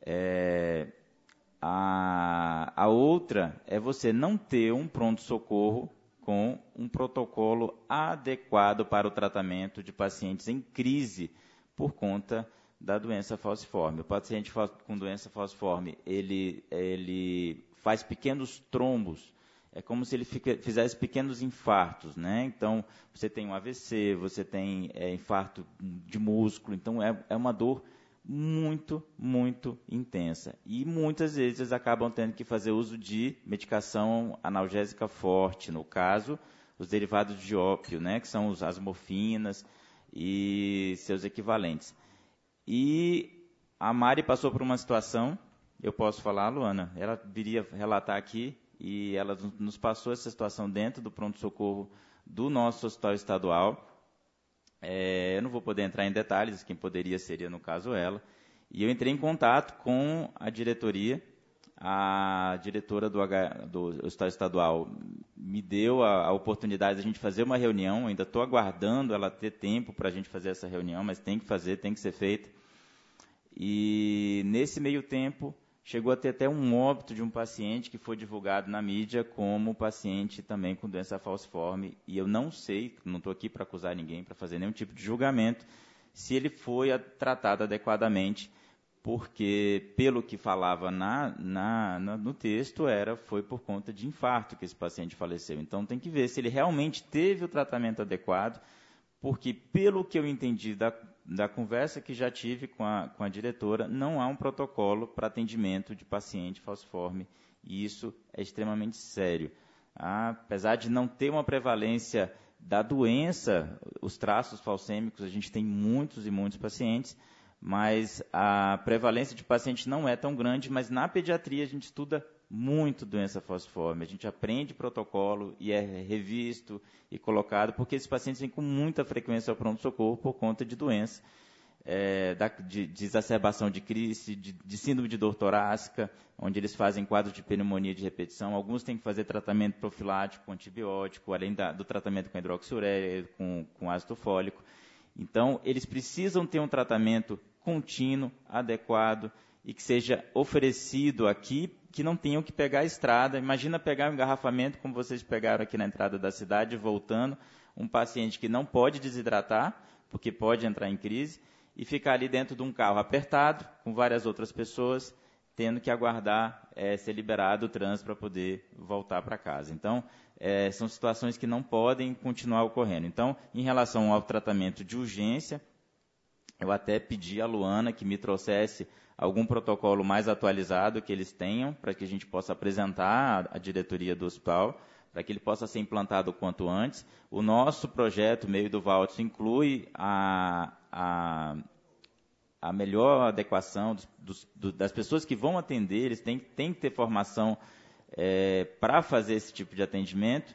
A outra é você não ter um pronto-socorro com um protocolo adequado para o tratamento de pacientes em crise por conta da doença falciforme. O paciente com doença falciforme, ele faz pequenos trombos, é como se ele fizesse pequenos infartos, né? Então, você tem um AVC, você tem infarto de músculo, então é uma dor muito, muito intensa. E muitas vezes eles acabam tendo que fazer uso de medicação analgésica forte, no caso, os derivados de ópio, né? Que são as morfinas e seus equivalentes. E a Mari passou por uma situação, eu posso falar, Luana, ela viria relatar aqui, e ela nos passou essa situação dentro do pronto-socorro do nosso hospital estadual. Eu não vou poder entrar em detalhes, quem poderia seria, no caso, ela. E eu entrei em contato com a diretoria, a diretora do hospital estadual me deu a oportunidade de a gente fazer uma reunião, ainda estou aguardando ela ter tempo para a gente fazer essa reunião, mas tem que fazer, tem que ser feita. E nesse meio tempo, chegou a ter até um óbito de um paciente que foi divulgado na mídia como paciente também com doença falciforme. E eu não sei, não estou aqui para acusar ninguém, para fazer nenhum tipo de julgamento, se ele foi tratado adequadamente, porque, pelo que falava no texto, foi por conta de infarto que esse paciente faleceu. Então, tem que ver se ele realmente teve o tratamento adequado, porque, pelo que eu entendi da conversa que já tive com a diretora, não há um protocolo para atendimento de paciente falciforme, e isso é extremamente sério. Apesar de não ter uma prevalência da doença, os traços falcêmicos, a gente tem muitos e muitos pacientes, mas a prevalência de paciente não é tão grande, mas na pediatria a gente estuda muito doença falciforme, a gente aprende protocolo e é revisto e colocado, porque esses pacientes vêm com muita frequência ao pronto-socorro por conta de doença, de exacerbação de crise, de síndrome de dor torácica, onde eles fazem quadro de pneumonia de repetição. Alguns têm que fazer tratamento profilático com antibiótico, além do tratamento com hidroxiureia, com ácido fólico. Então, eles precisam ter um tratamento contínuo, adequado, e que seja oferecido aqui, que não tenham que pegar a estrada. Imagina pegar um engarrafamento, como vocês pegaram aqui na entrada da cidade, voltando, um paciente que não pode desidratar, porque pode entrar em crise, e ficar ali dentro de um carro apertado, com várias outras pessoas, tendo que aguardar ser liberado o trânsito para poder voltar para casa. Então, são situações que não podem continuar ocorrendo. Então, em relação ao tratamento de urgência, eu até pedi à Luana que me trouxesse algum protocolo mais atualizado que eles tenham, para que a gente possa apresentar à diretoria do hospital, para que ele possa ser implantado o quanto antes. O nosso projeto, meio do Valtson, inclui a melhor adequação das pessoas que vão atender, eles têm que ter formação para fazer esse tipo de atendimento.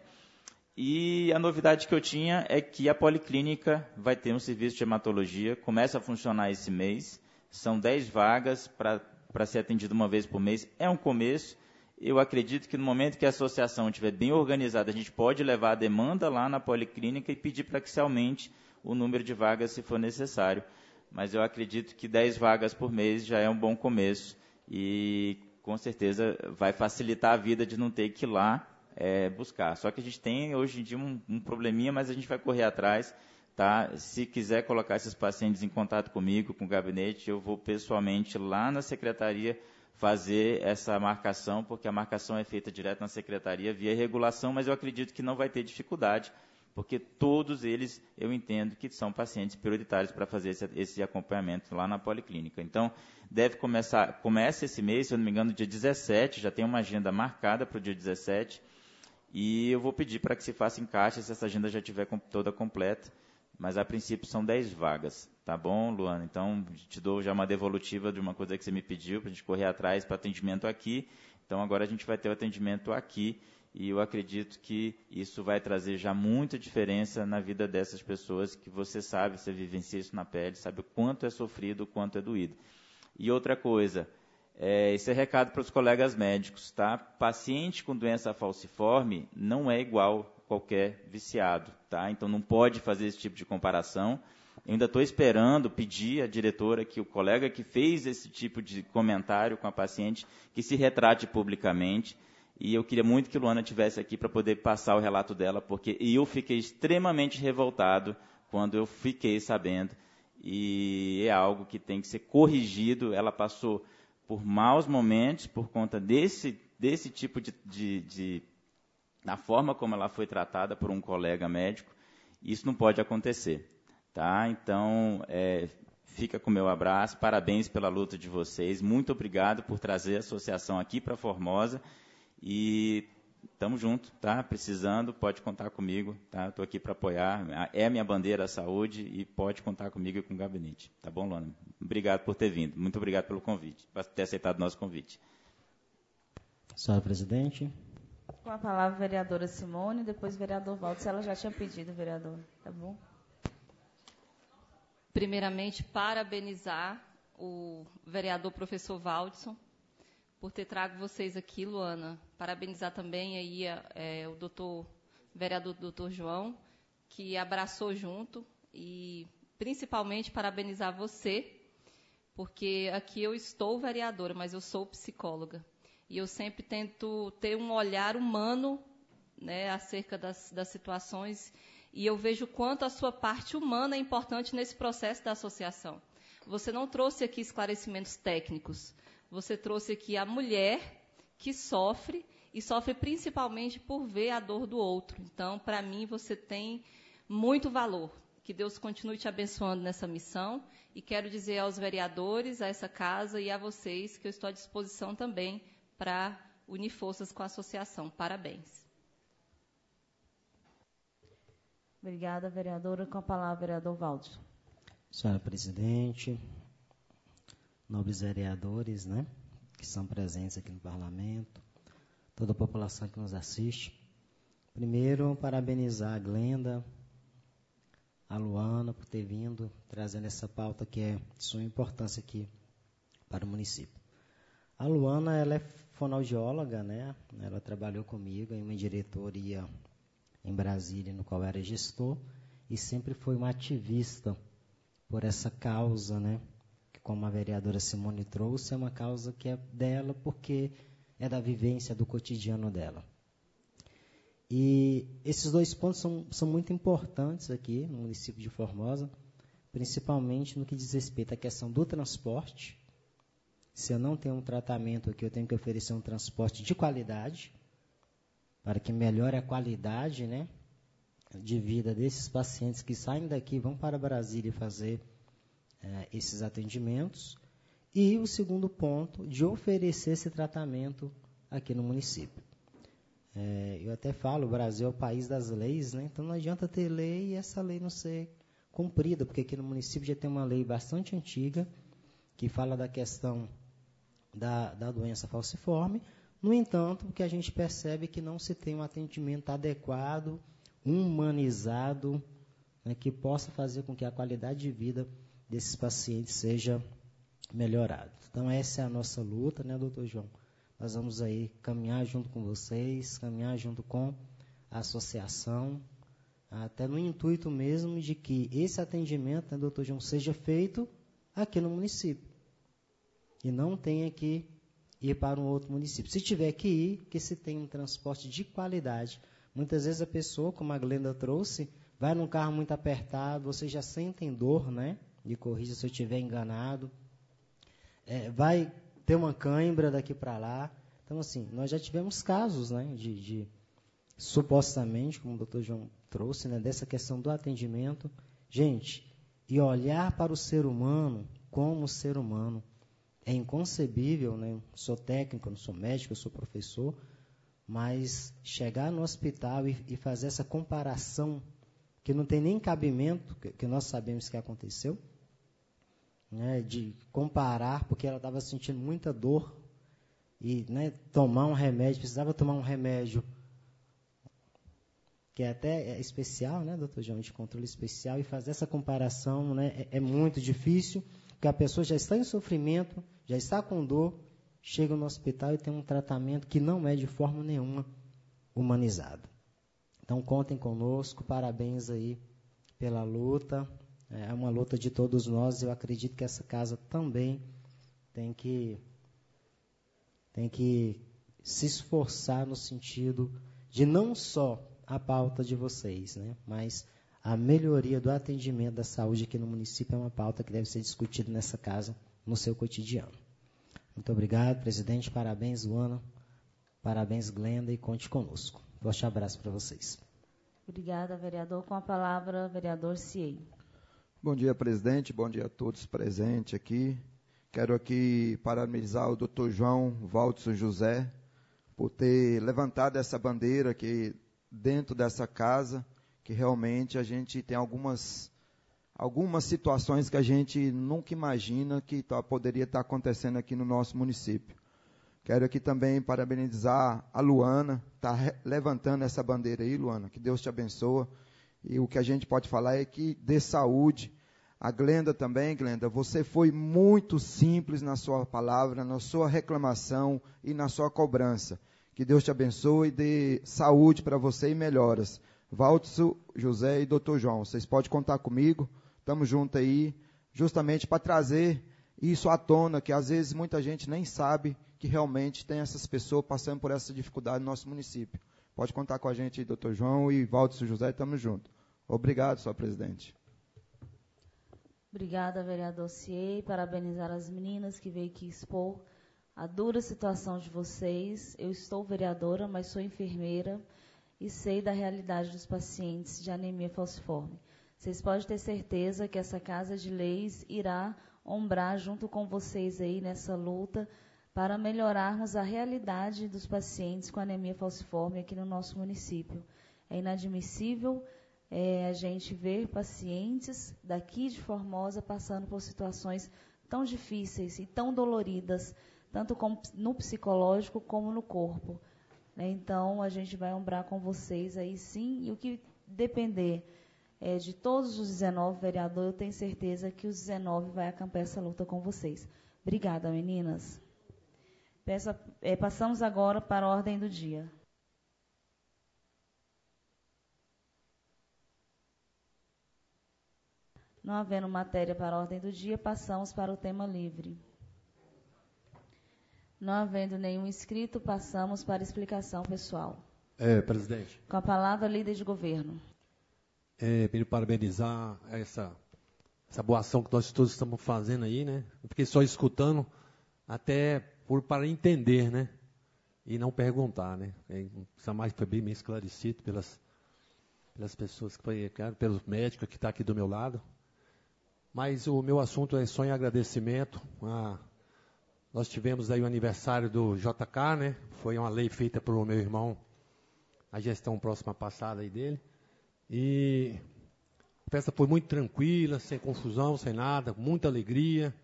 E a novidade que eu tinha é que a Policlínica vai ter um serviço de hematologia, começa a funcionar esse mês, são 10 vagas para ser atendido uma vez por mês, é um começo. Eu acredito que no momento que a associação estiver bem organizada, a gente pode levar a demanda lá na Policlínica e pedir para que se aumente o número de vagas se for necessário. Mas eu acredito que 10 vagas por mês já é um bom começo e com certeza vai facilitar a vida de não ter que ir lá buscar. Só que a gente tem hoje em dia um probleminha, mas a gente vai correr atrás. Tá? Se quiser colocar esses pacientes em contato comigo, com o gabinete, eu vou pessoalmente lá na secretaria fazer essa marcação, porque a marcação é feita direto na secretaria via regulação, mas eu acredito que não vai ter dificuldade, porque todos eles, eu entendo que são pacientes prioritários para fazer esse acompanhamento lá na Policlínica. Então, começa esse mês, se eu não me engano, dia 17, já tem uma agenda marcada para o dia 17, e eu vou pedir para que se faça encaixe se essa agenda já estiver toda completa, mas a princípio são 10 vagas, tá bom, Luana? Então, te dou já uma devolutiva de uma coisa que você me pediu, para a gente correr atrás para atendimento aqui, então agora a gente vai ter o atendimento aqui, e eu acredito que isso vai trazer já muita diferença na vida dessas pessoas, que você sabe, você vivencia isso na pele, sabe o quanto é sofrido, o quanto é doído. E outra coisa, esse é recado para os colegas médicos, tá? Paciente com doença falciforme não é igual a qualquer viciado, tá? Então não pode fazer esse tipo de comparação. Eu ainda estou esperando, pedir à diretora que o colega que fez esse tipo de comentário com a paciente, que se retrate publicamente. E eu queria muito que Luana estivesse aqui para poder passar o relato dela, porque eu fiquei extremamente revoltado quando eu fiquei sabendo. E é algo que tem que ser corrigido. Ela passou por maus momentos por conta desse tipo da forma como ela foi tratada por um colega médico. Isso não pode acontecer, tá? Então, fica com o meu abraço, parabéns pela luta de vocês, muito obrigado por trazer a associação aqui para Formosa e estamos juntos, tá? Precisando, pode contar comigo, tá? Estou aqui para apoiar, é minha bandeira a saúde e pode contar comigo e com o gabinete, tá bom, Luana? Obrigado por ter vindo, muito obrigado pelo convite, por ter aceitado o nosso convite. Senhora presidente. Com a palavra, vereadora Simone, depois vereador Valdo, se ela já tinha pedido, vereador, tá bom? Primeiramente, parabenizar o vereador professor Valdson por ter trago vocês aqui, Luana. Parabenizar também aí o vereador doutor João, que abraçou junto, e principalmente parabenizar você, porque aqui eu estou vereadora, mas eu sou psicóloga. E eu sempre tento ter um olhar humano, né, acerca das situações, e eu vejo o quanto a sua parte humana é importante nesse processo da associação. Você não trouxe aqui esclarecimentos técnicos, você trouxe aqui a mulher que sofre, e sofre principalmente por ver a dor do outro. Então, para mim, você tem muito valor. Que Deus continue te abençoando nessa missão, e quero dizer aos vereadores, a essa casa e a vocês que eu estou à disposição também para unir forças com a associação. Parabéns. Obrigada, vereadora. Com a palavra, vereador Valdo. Senhora presidente, nobres vereadores, né, que são presentes aqui no parlamento, toda a população que nos assiste. Primeiro, parabenizar a Glenda, a Luana, por ter vindo, trazendo essa pauta que é de suma importância aqui para o município. A Luana, ela é fonoaudióloga, né? Ela trabalhou comigo em uma diretoria em Brasília, no qual era gestor, e sempre foi uma ativista por essa causa, né? Que, como a vereadora Simone trouxe, é uma causa que é dela porque é da vivência do cotidiano dela. E esses dois pontos são muito importantes aqui no município de Formosa, principalmente no que diz respeito à questão do transporte. Se eu não tenho um tratamento aqui, eu tenho que oferecer um transporte de qualidade, para que melhore a qualidade, né, de vida desses pacientes que saem daqui, vão para Brasília fazer esses atendimentos. E o segundo ponto, de oferecer esse tratamento aqui no município. Eu até falo, o Brasil é o país das leis, né? Então não adianta ter lei e essa lei não ser cumprida, porque aqui no município já tem uma lei bastante antiga, que fala da questão da doença falciforme. No entanto, o que a gente percebe é que não se tem um atendimento adequado, humanizado, né, que possa fazer com que a qualidade de vida desses pacientes seja melhorada. Então, essa é a nossa luta, né, doutor João? Nós vamos aí caminhar junto com vocês, caminhar junto com a associação, até no intuito mesmo de que esse atendimento, né, doutor João, seja feito aqui no município e não tenha que ir para um outro município. Se tiver que ir, que se tenha um transporte de qualidade. Muitas vezes a pessoa, como a Glenda trouxe, vai num carro muito apertado, vocês já sentem dor, né? Me corrija se eu estiver enganado. Vai ter uma cãibra daqui para lá. Então, assim, nós já tivemos casos, né, de supostamente, como o doutor João trouxe, né, dessa questão do atendimento. Gente, e olhar para o ser humano como ser humano é inconcebível, né? Eu sou técnico, eu não sou médico, eu sou professor, mas chegar no hospital e fazer essa comparação que não tem nem cabimento, que nós sabemos que aconteceu, né, de comparar, porque ela estava sentindo muita dor e, né, tomar um remédio, precisava tomar um remédio que é especial, né, doutor João, de controle especial, e fazer essa comparação, né, é muito difícil, porque a pessoa já está em sofrimento, já está com dor, chega no hospital e tem um tratamento que não é de forma nenhuma humanizado. Então, contem conosco, parabéns aí pela luta, é uma luta de todos nós, eu acredito que essa casa também tem que se esforçar no sentido de não só a pauta de vocês, né, mas a melhoria do atendimento da saúde aqui no município é uma pauta que deve ser discutida nessa casa, no seu cotidiano. Muito obrigado, presidente, parabéns, Luana, parabéns, Glenda, e conte conosco. Forte abraço para vocês. Obrigada, vereador. Com a palavra, vereador Ciei. Bom dia, presidente, bom dia a todos presentes aqui. Quero aqui parabenizar o doutor João Valtson José por ter levantado essa bandeira aqui dentro dessa casa, que realmente a gente tem algumas situações que a gente nunca imagina que poderia estar acontecendo aqui no nosso município. Quero aqui também parabenizar a Luana, está levantando essa bandeira aí, Luana, que Deus te abençoe. E o que a gente pode falar é que dê saúde. A Glenda também, Glenda, você foi muito simples na sua palavra, na sua reclamação e na sua cobrança. Que Deus te abençoe e dê saúde para você e melhoras. Valtson José e doutor João, vocês podem contar comigo, estamos juntos aí, justamente para trazer isso à tona, que às vezes muita gente nem sabe que realmente tem essas pessoas passando por essa dificuldade no nosso município. Pode contar com a gente aí, doutor João e Valtson José, estamos juntos. Obrigado, senhor presidente. Obrigada, vereador Ciei. Parabenizar as meninas que veio aqui expor a dura situação de vocês. Eu estou vereadora, mas sou enfermeira e sei da realidade dos pacientes de anemia falciforme. Vocês podem ter certeza que essa Casa de Leis irá ombrar junto com vocês aí nessa luta para melhorarmos a realidade dos pacientes com anemia falciforme aqui no nosso município. É inadmissível a gente ver pacientes daqui de Formosa passando por situações tão difíceis e tão doloridas, tanto no psicológico como no corpo. Então, a gente vai ombrar com vocês aí sim, e o que depender de todos os 19 vereadores, eu tenho certeza que os 19 vai acampar essa luta com vocês. Obrigada, meninas. Passamos agora para a ordem do dia. Não havendo matéria para a ordem do dia, passamos para o tema livre. Não havendo nenhum inscrito, passamos para a explicação pessoal. Presidente. Com a palavra, líder de governo. Queria parabenizar essa boa ação que nós todos estamos fazendo aí, né? Eu fiquei só escutando, até para entender, né? E não perguntar, né? Isso mais foi bem esclarecido pelas pessoas que foi, pelos médicos que estão aqui do meu lado. Mas o meu assunto é só em agradecimento. Nós tivemos aí o aniversário do JK, né? Foi uma lei feita pelo meu irmão, a gestão próxima passada aí dele. E a festa foi muito tranquila, sem confusão, sem nada, muita alegria.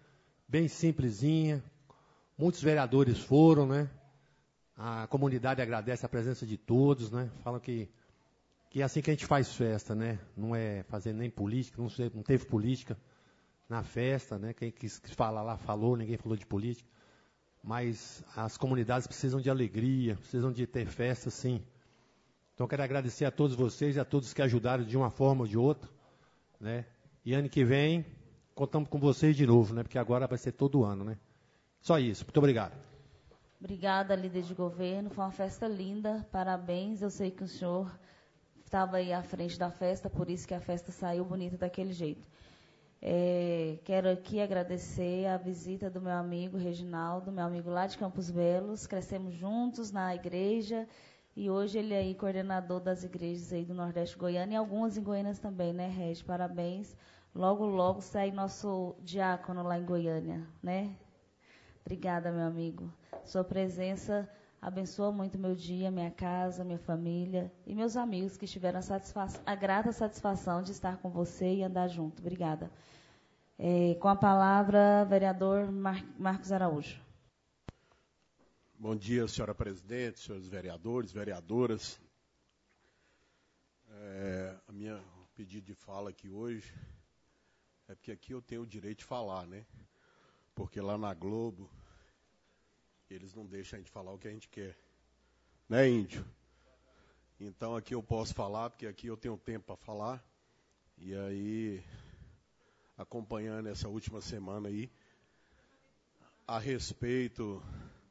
bem simplesinha. Muitos vereadores foram, né? A comunidade agradece a presença de todos, né? Falam que é assim que a gente faz festa, né? Não é fazer nem política, não teve política na festa, né? Quem quis falar lá falou, ninguém falou de política. Mas as comunidades precisam de alegria, precisam de ter festa, sim. Então, quero agradecer a todos vocês e a todos que ajudaram de uma forma ou de outra, né? E ano que vem, contamos com vocês de novo, né? Porque agora vai ser todo ano, né? Só isso. Muito obrigado. Obrigada, líder de governo. Foi uma festa linda. Parabéns. Eu sei que o senhor estava aí à frente da festa, por isso que a festa saiu bonita daquele jeito. Quero aqui agradecer a visita do meu amigo Reginaldo, meu amigo lá de Campos Belos. Crescemos juntos na igreja e hoje ele é aí coordenador das igrejas aí do Nordeste Goiano e algumas em Goiânia também, né, Regi? Parabéns. Logo, logo sai nosso diácono lá em Goiânia, né? Obrigada, meu amigo. Sua presença abençoa muito meu dia, minha casa, minha família e meus amigos que tiveram a grata satisfação de estar com você e andar junto. Obrigada. Com a palavra, vereador Marcos Araújo. Bom dia, senhora presidente, senhores vereadores, vereadoras. A minha pedido de fala aqui hoje é porque aqui eu tenho o direito de falar, né? Porque lá na Globo eles não deixam a gente falar o que a gente quer. Né, índio? Então aqui eu posso falar, porque aqui eu tenho tempo para falar. E aí, acompanhando essa última semana aí, a respeito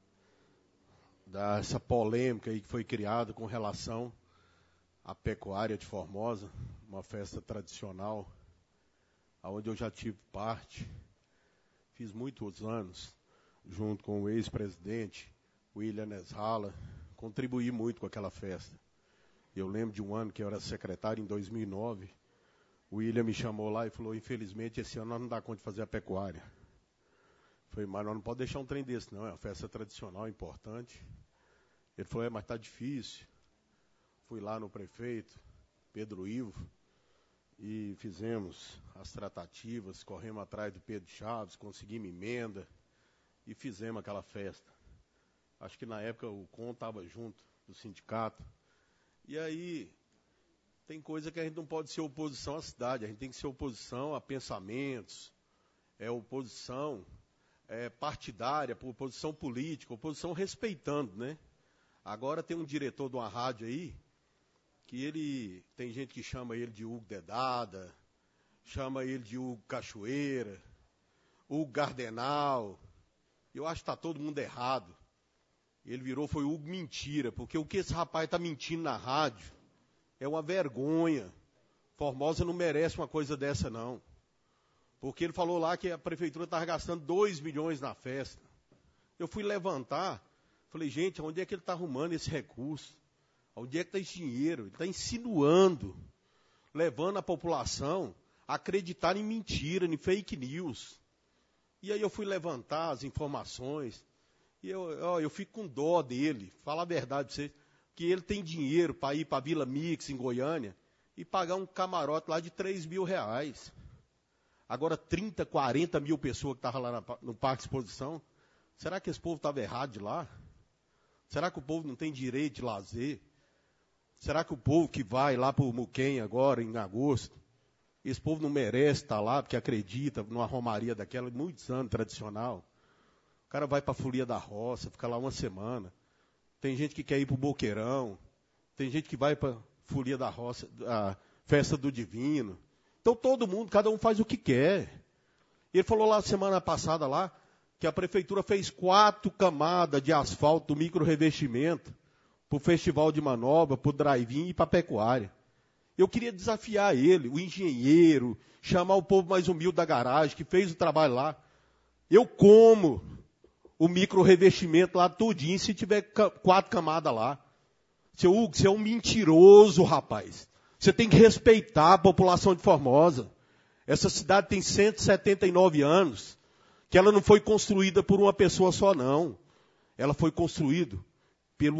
dessa polêmica aí que foi criada com relação à pecuária de Formosa, uma festa tradicional, onde eu já tive parte, fiz muitos anos, junto com o ex-presidente William Nesralla, contribuí muito com aquela festa. Eu lembro de um ano que eu era secretário, em 2009, o William me chamou lá e falou, infelizmente esse ano nós não dá conta de fazer a pecuária. Eu falei, mas nós não podemos deixar um trem desse não, é uma festa tradicional importante. Ele falou, mas está difícil. Fui lá no prefeito, Pedro Ivo, e fizemos as tratativas, corremos atrás do Pedro Chaves, conseguimos emenda, e fizemos aquela festa. Acho que na época o CON estava junto do sindicato. E aí, tem coisa que a gente não pode ser oposição à cidade, a gente tem que ser oposição a pensamentos, oposição partidária, oposição política, oposição respeitando, né? Agora tem um diretor de uma rádio aí, que ele, tem gente que chama ele de Hugo Dedada, chama ele de Hugo Cachoeira, Hugo Gardenal. Eu acho que está todo mundo errado. Ele virou, foi Hugo Mentira, porque o que esse rapaz está mentindo na rádio é uma vergonha. Formosa não merece uma coisa dessa, não. Porque ele falou lá que a prefeitura estava gastando 2 milhões na festa. Eu fui levantar, falei, gente, onde é que ele está arrumando esse recurso? Onde é que está esse dinheiro? Ele está insinuando, levando a população a acreditar em mentira, em fake news. E aí eu fui levantar as informações, e eu fico com dó dele, falar a verdade para vocês, que ele tem dinheiro para ir para a Vila Mix, em Goiânia, e pagar um camarote lá de R$3.000. Agora 30, 40 mil pessoas que estavam lá no Parque de Exposição, será que esse povo estava errado de lá? Será que o povo não tem direito de lazer? Será que o povo que vai lá para o Muquem agora, em agosto, esse povo não merece estar lá, porque acredita numa romaria daquela, muitos anos, tradicional. O cara vai para a Folia da Roça, fica lá uma semana. Tem gente que quer ir para o Boqueirão. Tem gente que vai para a Folia da Roça, a Festa do Divino. Então todo mundo, cada um faz o que quer. Ele falou lá semana passada lá, que a prefeitura fez 4 camadas de asfalto do micro-revestimento para o festival de manobra, para o drive-in e para a pecuária. Eu queria desafiar ele, o engenheiro, chamar o povo mais humilde da garagem, que fez o trabalho lá. Eu como o micro-revestimento lá tudinho, se tiver 4 camadas lá. Seu Hugo, você é um mentiroso, rapaz. Você tem que respeitar a população de Formosa. Essa cidade tem 179 anos, que ela não foi construída por uma pessoa só, não. Ela foi construída por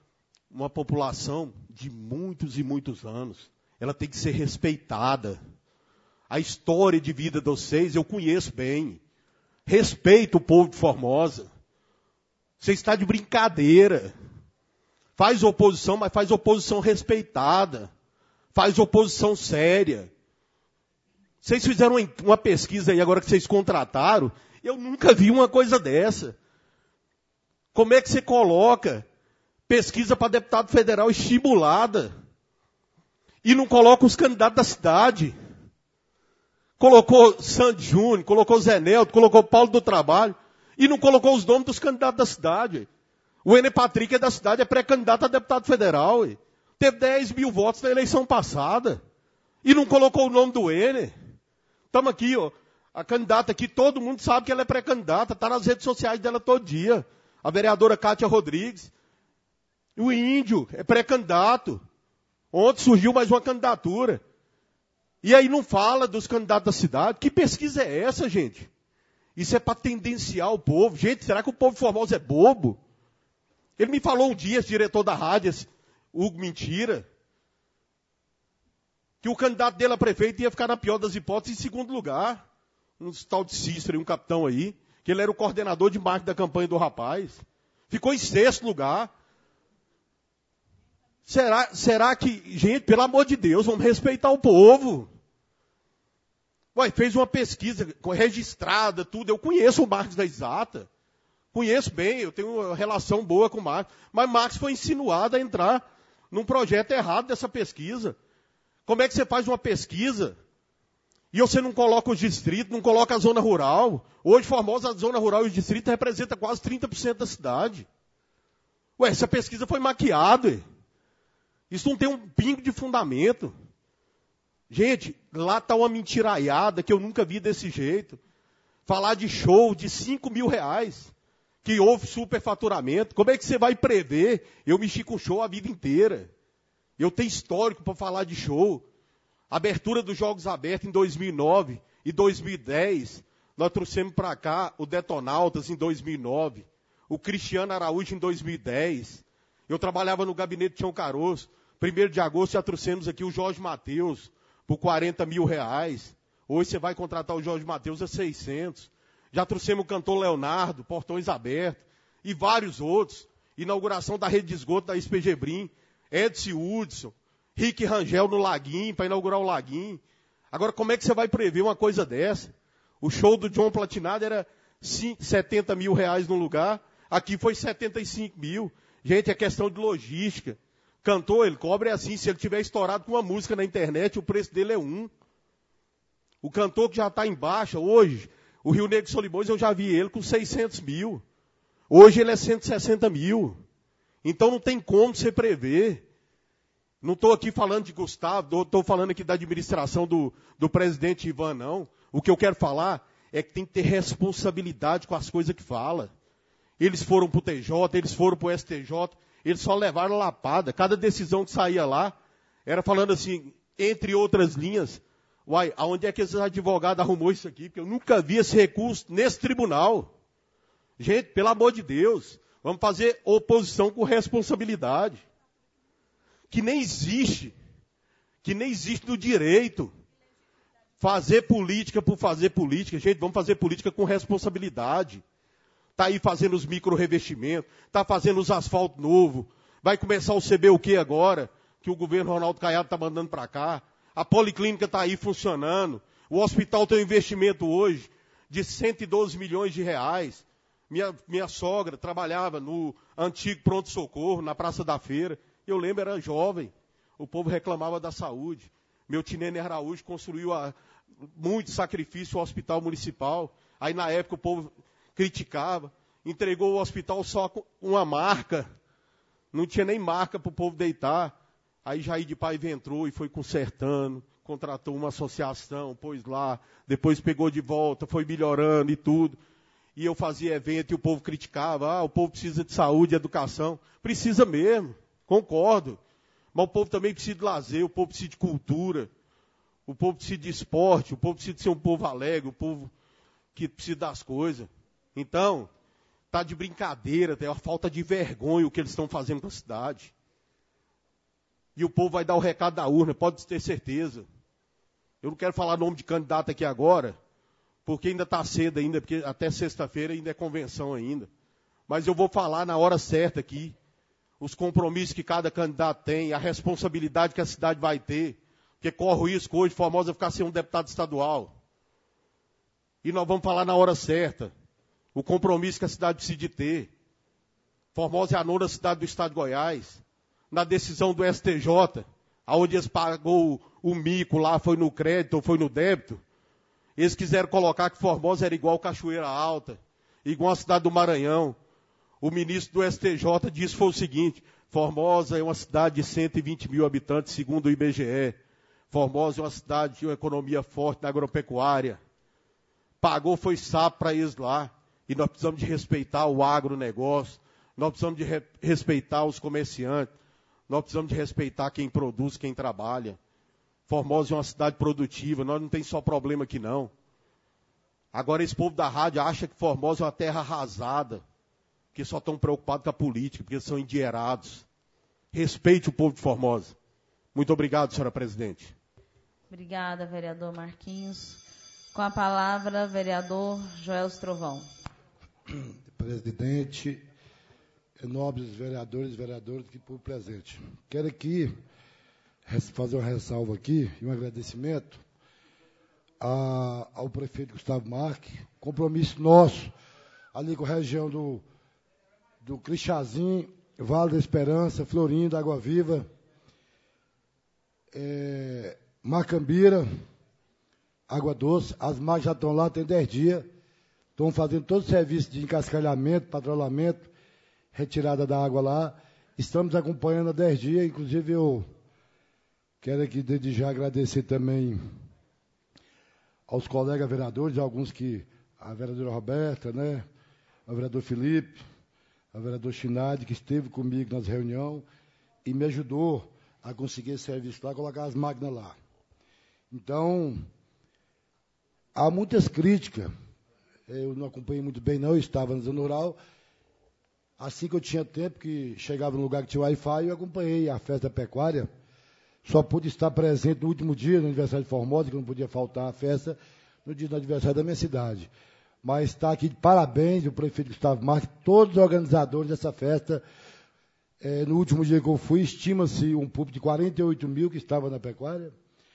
uma população de muitos e muitos anos. Ela tem que ser respeitada. A história de vida de vocês eu conheço bem. Respeita o povo de Formosa. Você está de brincadeira. Faz oposição, mas faz oposição respeitada. Faz oposição séria. Vocês fizeram uma pesquisa aí agora que vocês contrataram. Eu nunca vi uma coisa dessa. Como é que você coloca pesquisa para deputado federal estimulada e não coloca os candidatos da cidade? Colocou Sandy Júnior, colocou Zé Nelto, colocou Paulo do Trabalho e não colocou os nomes dos candidatos da cidade. O Ener Patrick é da cidade, é pré-candidato a deputado federal. Teve 10 mil votos na eleição passada e não colocou o nome do Ener. Estamos aqui, ó. A candidata aqui, todo mundo sabe que ela é pré-candidata, está nas redes sociais dela todo dia. A vereadora Cátia Rodrigues. O Índio é pré-candidato. Ontem surgiu mais uma candidatura. E aí não fala dos candidatos da cidade. Que pesquisa é essa, gente? Isso é para tendenciar o povo. Gente, será que o povo de Formosa é bobo? Ele me falou um dia, esse diretor da rádio, Hugo Mentira, que o candidato dele a prefeito ia ficar na pior das hipóteses em segundo lugar. Um tal de Cícero, um capitão aí, que ele era o coordenador de marketing da campanha do rapaz. Ficou em sexto lugar. Será que, gente, pelo amor de Deus, vamos respeitar o povo? Ué, fez uma pesquisa registrada, tudo. Eu conheço o Marcos da Exata. Conheço bem, eu tenho uma relação boa com o Marcos. Mas Marcos foi insinuado a entrar num projeto errado dessa pesquisa. Como é que você faz uma pesquisa e você não coloca os distritos, não coloca a zona rural? Hoje, Formosa, a zona rural e os distritos representam quase 30% da cidade. Ué, essa pesquisa foi maquiada. Isso não tem um pingo de fundamento. Gente, lá está uma mentiraiada que eu nunca vi desse jeito. Falar de show de 5 mil reais, que houve superfaturamento. Como é que você vai prever? Eu mexi com show a vida inteira. Eu tenho histórico para falar de show. Abertura dos Jogos Abertos em 2009 e 2010. Nós trouxemos para cá o Detonautas em 2009. O Cristiano Araújo em 2010. Eu trabalhava no gabinete de Tião Caroço. 1º de agosto já trouxemos aqui o Jorge Mateus por 40 mil reais. Hoje você vai contratar o Jorge Mateus a 600. Já trouxemos o cantor Leonardo, Portões Abertos. E vários outros. Inauguração da rede de esgoto da SPG Brim. Edson Hudson. Rick Rangel no Laguinho, para inaugurar o Laguinho. Agora, como é que você vai prever uma coisa dessa? O show do John Platinado era 70 mil reais no lugar. Aqui foi 75 mil. Gente, é questão de logística. Cantor, ele cobra assim. Se ele tiver estourado com uma música na internet, o preço dele é 1. O cantor que já está em baixa, hoje, o Rio Negro Solimões, eu já vi ele com 600 mil. Hoje ele é 160 mil. Então não tem como você prever. Não estou aqui falando de Gustavo, estou falando aqui da administração do presidente Ivan, não. O que eu quero falar é que tem que ter responsabilidade com as coisas que fala. Eles foram para o TJ, eles foram para o STJ, eles só levaram lapada. Cada decisão que saía lá era falando assim, entre outras linhas, uai, aonde é que esses advogados arrumou isso aqui? Porque eu nunca vi esse recurso nesse tribunal. Gente, pelo amor de Deus, vamos fazer oposição com responsabilidade. Que nem existe no direito. Fazer política por fazer política. Gente, vamos fazer política com responsabilidade. Está aí fazendo os micro-revestimentos, está fazendo os asfaltos novos. Vai começar o CBUQ agora, que o governo Ronaldo Caiado está mandando para cá. A policlínica está aí funcionando. O hospital tem um investimento hoje de 112 milhões de reais. Minha sogra trabalhava no antigo pronto-socorro, na Praça da Feira. Eu lembro, era jovem. O povo reclamava da saúde. Meu Tinene Araújo construiu muito sacrifício ao hospital municipal. Aí, na época, o povo criticava. Entregou o hospital só com uma marca. Não tinha nem marca para o povo deitar. Aí, Jair de Paiva entrou e foi consertando. Contratou uma associação, pôs lá. Depois pegou de volta, foi melhorando e tudo. E eu fazia evento e o povo criticava. O povo precisa de saúde e educação. Precisa mesmo, concordo. Mas o povo também precisa de lazer, o povo precisa de cultura. O povo precisa de esporte, o povo precisa de ser um povo alegre, o povo que precisa das coisas. Então, está de brincadeira, é uma falta de vergonha o que eles estão fazendo com a cidade. E o povo vai dar o recado da urna, pode ter certeza. Eu não quero falar nome de candidato aqui agora, porque ainda está cedo ainda, porque até sexta-feira ainda é convenção ainda. Mas eu vou falar na hora certa aqui, os compromissos que cada candidato tem, a responsabilidade que a cidade vai ter, porque corre o risco hoje Formosa ficar sem um deputado estadual. E nós vamos falar na hora certa, o compromisso que a cidade precisa de ter. Formosa é a nona cidade do estado de Goiás. Na decisão do STJ, onde eles pagou o mico lá, foi no crédito ou foi no débito, eles quiseram colocar que Formosa era igual Cachoeira Alta, igual a cidade do Maranhão. O ministro do STJ disse foi o seguinte: Formosa é uma cidade de 120 mil habitantes, segundo o IBGE. Formosa é uma cidade de uma economia forte na agropecuária. Pagou foi sapo para eles lá. E nós precisamos de respeitar o agronegócio. Nós precisamos de respeitar os comerciantes. Nós precisamos de respeitar quem produz, quem trabalha. Formosa é uma cidade produtiva. Nós não tem só problema aqui, não. Agora esse povo da rádio acha que Formosa é uma terra arrasada. Que só estão preocupados com a política, porque são endinheirados. Respeite o povo de Formosa. Muito obrigado, senhora presidente. Obrigada, vereador Marquinhos. Com a palavra, vereador Joel Trovão. Presidente, nobres vereadores e vereadoras aqui por presente. Quero aqui fazer uma ressalva aqui e um agradecimento ao prefeito Gustavo Marques, compromisso nosso ali com a região do Crixazim, Vale da Esperança, Florinda, Água Viva, Macambira, Água Doce. As máquinas já estão lá, tem 10 dias. Estão fazendo todo o serviço de encascalhamento, patrulhamento, retirada da água lá. Estamos acompanhando há 10 dias. Inclusive, eu quero aqui, desde já, agradecer também aos colegas vereadores, alguns que... A vereadora Roberta, né? O vereador Felipe, o vereador Chinade, que esteve comigo nas reuniões e me ajudou a conseguir esse serviço lá, colocar as máquinas lá. Então, há muitas críticas. Eu não acompanhei muito bem, não. Eu estava na zona rural. Assim que eu tinha tempo, que chegava no lugar que tinha Wi-Fi, eu acompanhei a festa da pecuária. Só pude estar presente no último dia, no aniversário de Formosa, que não podia faltar a festa, no dia do aniversário da minha cidade. Mas está aqui de parabéns o prefeito Gustavo Marques, todos os organizadores dessa festa. No último dia que eu fui, estima-se um público de 48 mil que estava na pecuária.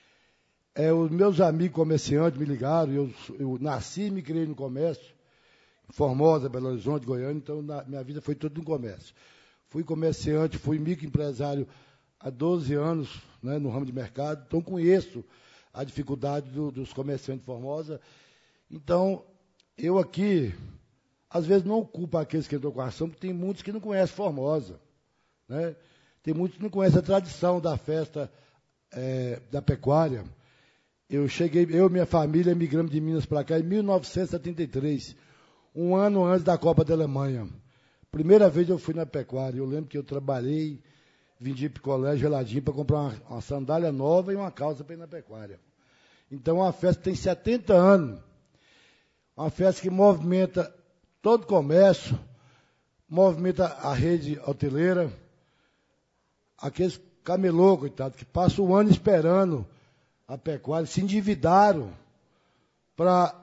Os meus amigos comerciantes me ligaram, eu nasci e me criei no comércio, em Formosa, Belo Horizonte, Goiânia, então minha vida foi toda no comércio. Fui comerciante, fui microempresário há 12 anos, né, no ramo de mercado, então conheço a dificuldade dos comerciantes de Formosa. Então, eu aqui, às vezes não culpo aqueles que entram com a ação, porque tem muitos que não conhecem Formosa, né? Tem muitos que não conhecem a tradição da festa da pecuária. Eu e minha família migramos de Minas para cá em 1973, um ano antes da Copa da Alemanha. Primeira vez eu fui na pecuária. Eu lembro que eu trabalhei, vendi picolé geladinho para comprar uma sandália nova e uma calça para ir na pecuária. Então, uma festa que tem 70 anos. Uma festa que movimenta todo o comércio, movimenta a rede hoteleira. Aqueles camelô, coitado, que passam o ano esperando a pecuária, se endividaram para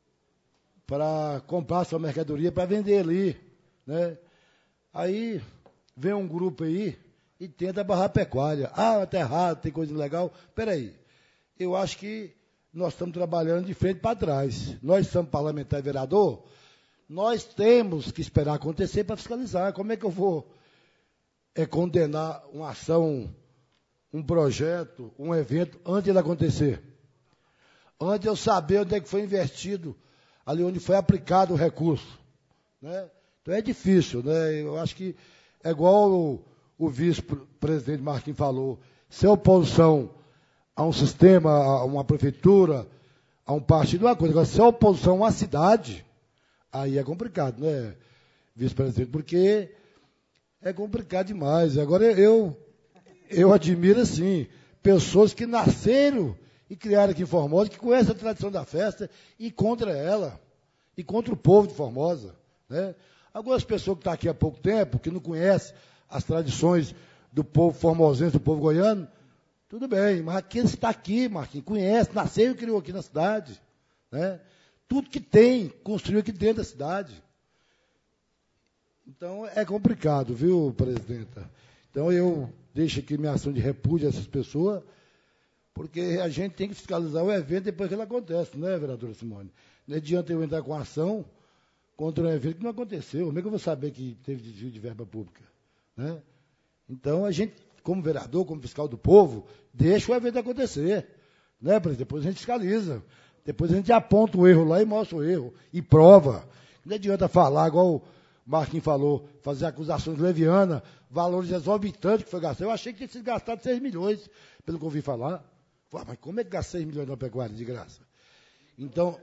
comprar sua mercadoria, para vender ali, né? Aí vem um grupo aí e tenta barrar a pecuária. Ah, está errado, tem coisa ilegal. Espera aí, eu acho que nós estamos trabalhando de frente para trás. Nós somos parlamentar e vereador, nós temos que esperar acontecer para fiscalizar. Como é que eu vou condenar uma ação, um projeto, um evento, antes de acontecer? Antes de eu saber onde é que foi investido, ali onde foi aplicado o recurso, né? Então é difícil, né? Eu acho que é igual o vice-presidente Marquinhos falou, ser oposição a um sistema, a uma prefeitura, a um partido, é uma coisa. Agora, ser oposição a uma cidade, aí é complicado, né, vice-presidente? Porque é complicado demais. Agora, eu admiro, assim, pessoas que nasceram e criaram aqui em Formosa, que conhecem a tradição da festa e contra ela, e contra o povo de Formosa, né? Algumas pessoas que estão aqui há pouco tempo, que não conhecem as tradições do povo formosense, do povo goiano, tudo bem, mas aqueles que estão aqui, Marquinhos, conhecem, nasceu e criou aqui na cidade, né? tudo que tem, construiu aqui dentro da cidade. Então, é complicado, viu, presidenta? Então, eu deixo aqui minha ação de repúdio a essas pessoas, porque a gente tem que fiscalizar o evento depois que ele acontece, né, vereadora Simone? Não adianta eu entrar com ação contra um evento que não aconteceu. Como é que eu vou saber que teve desvio de verba pública? Né? Então, a gente, como vereador, como fiscal do povo, deixa o evento acontecer. Né, presidente? Depois a gente fiscaliza. Depois a gente aponta o erro lá e mostra o erro. E prova. Não adianta falar, igual o Marquinhos falou, fazer acusações levianas, valores exorbitantes que foi gastado. Eu achei que tinha sido gastado 6 milhões, pelo que eu ouvi falar. Mas como é que gasta 6 milhões na pecuária de graça? Então,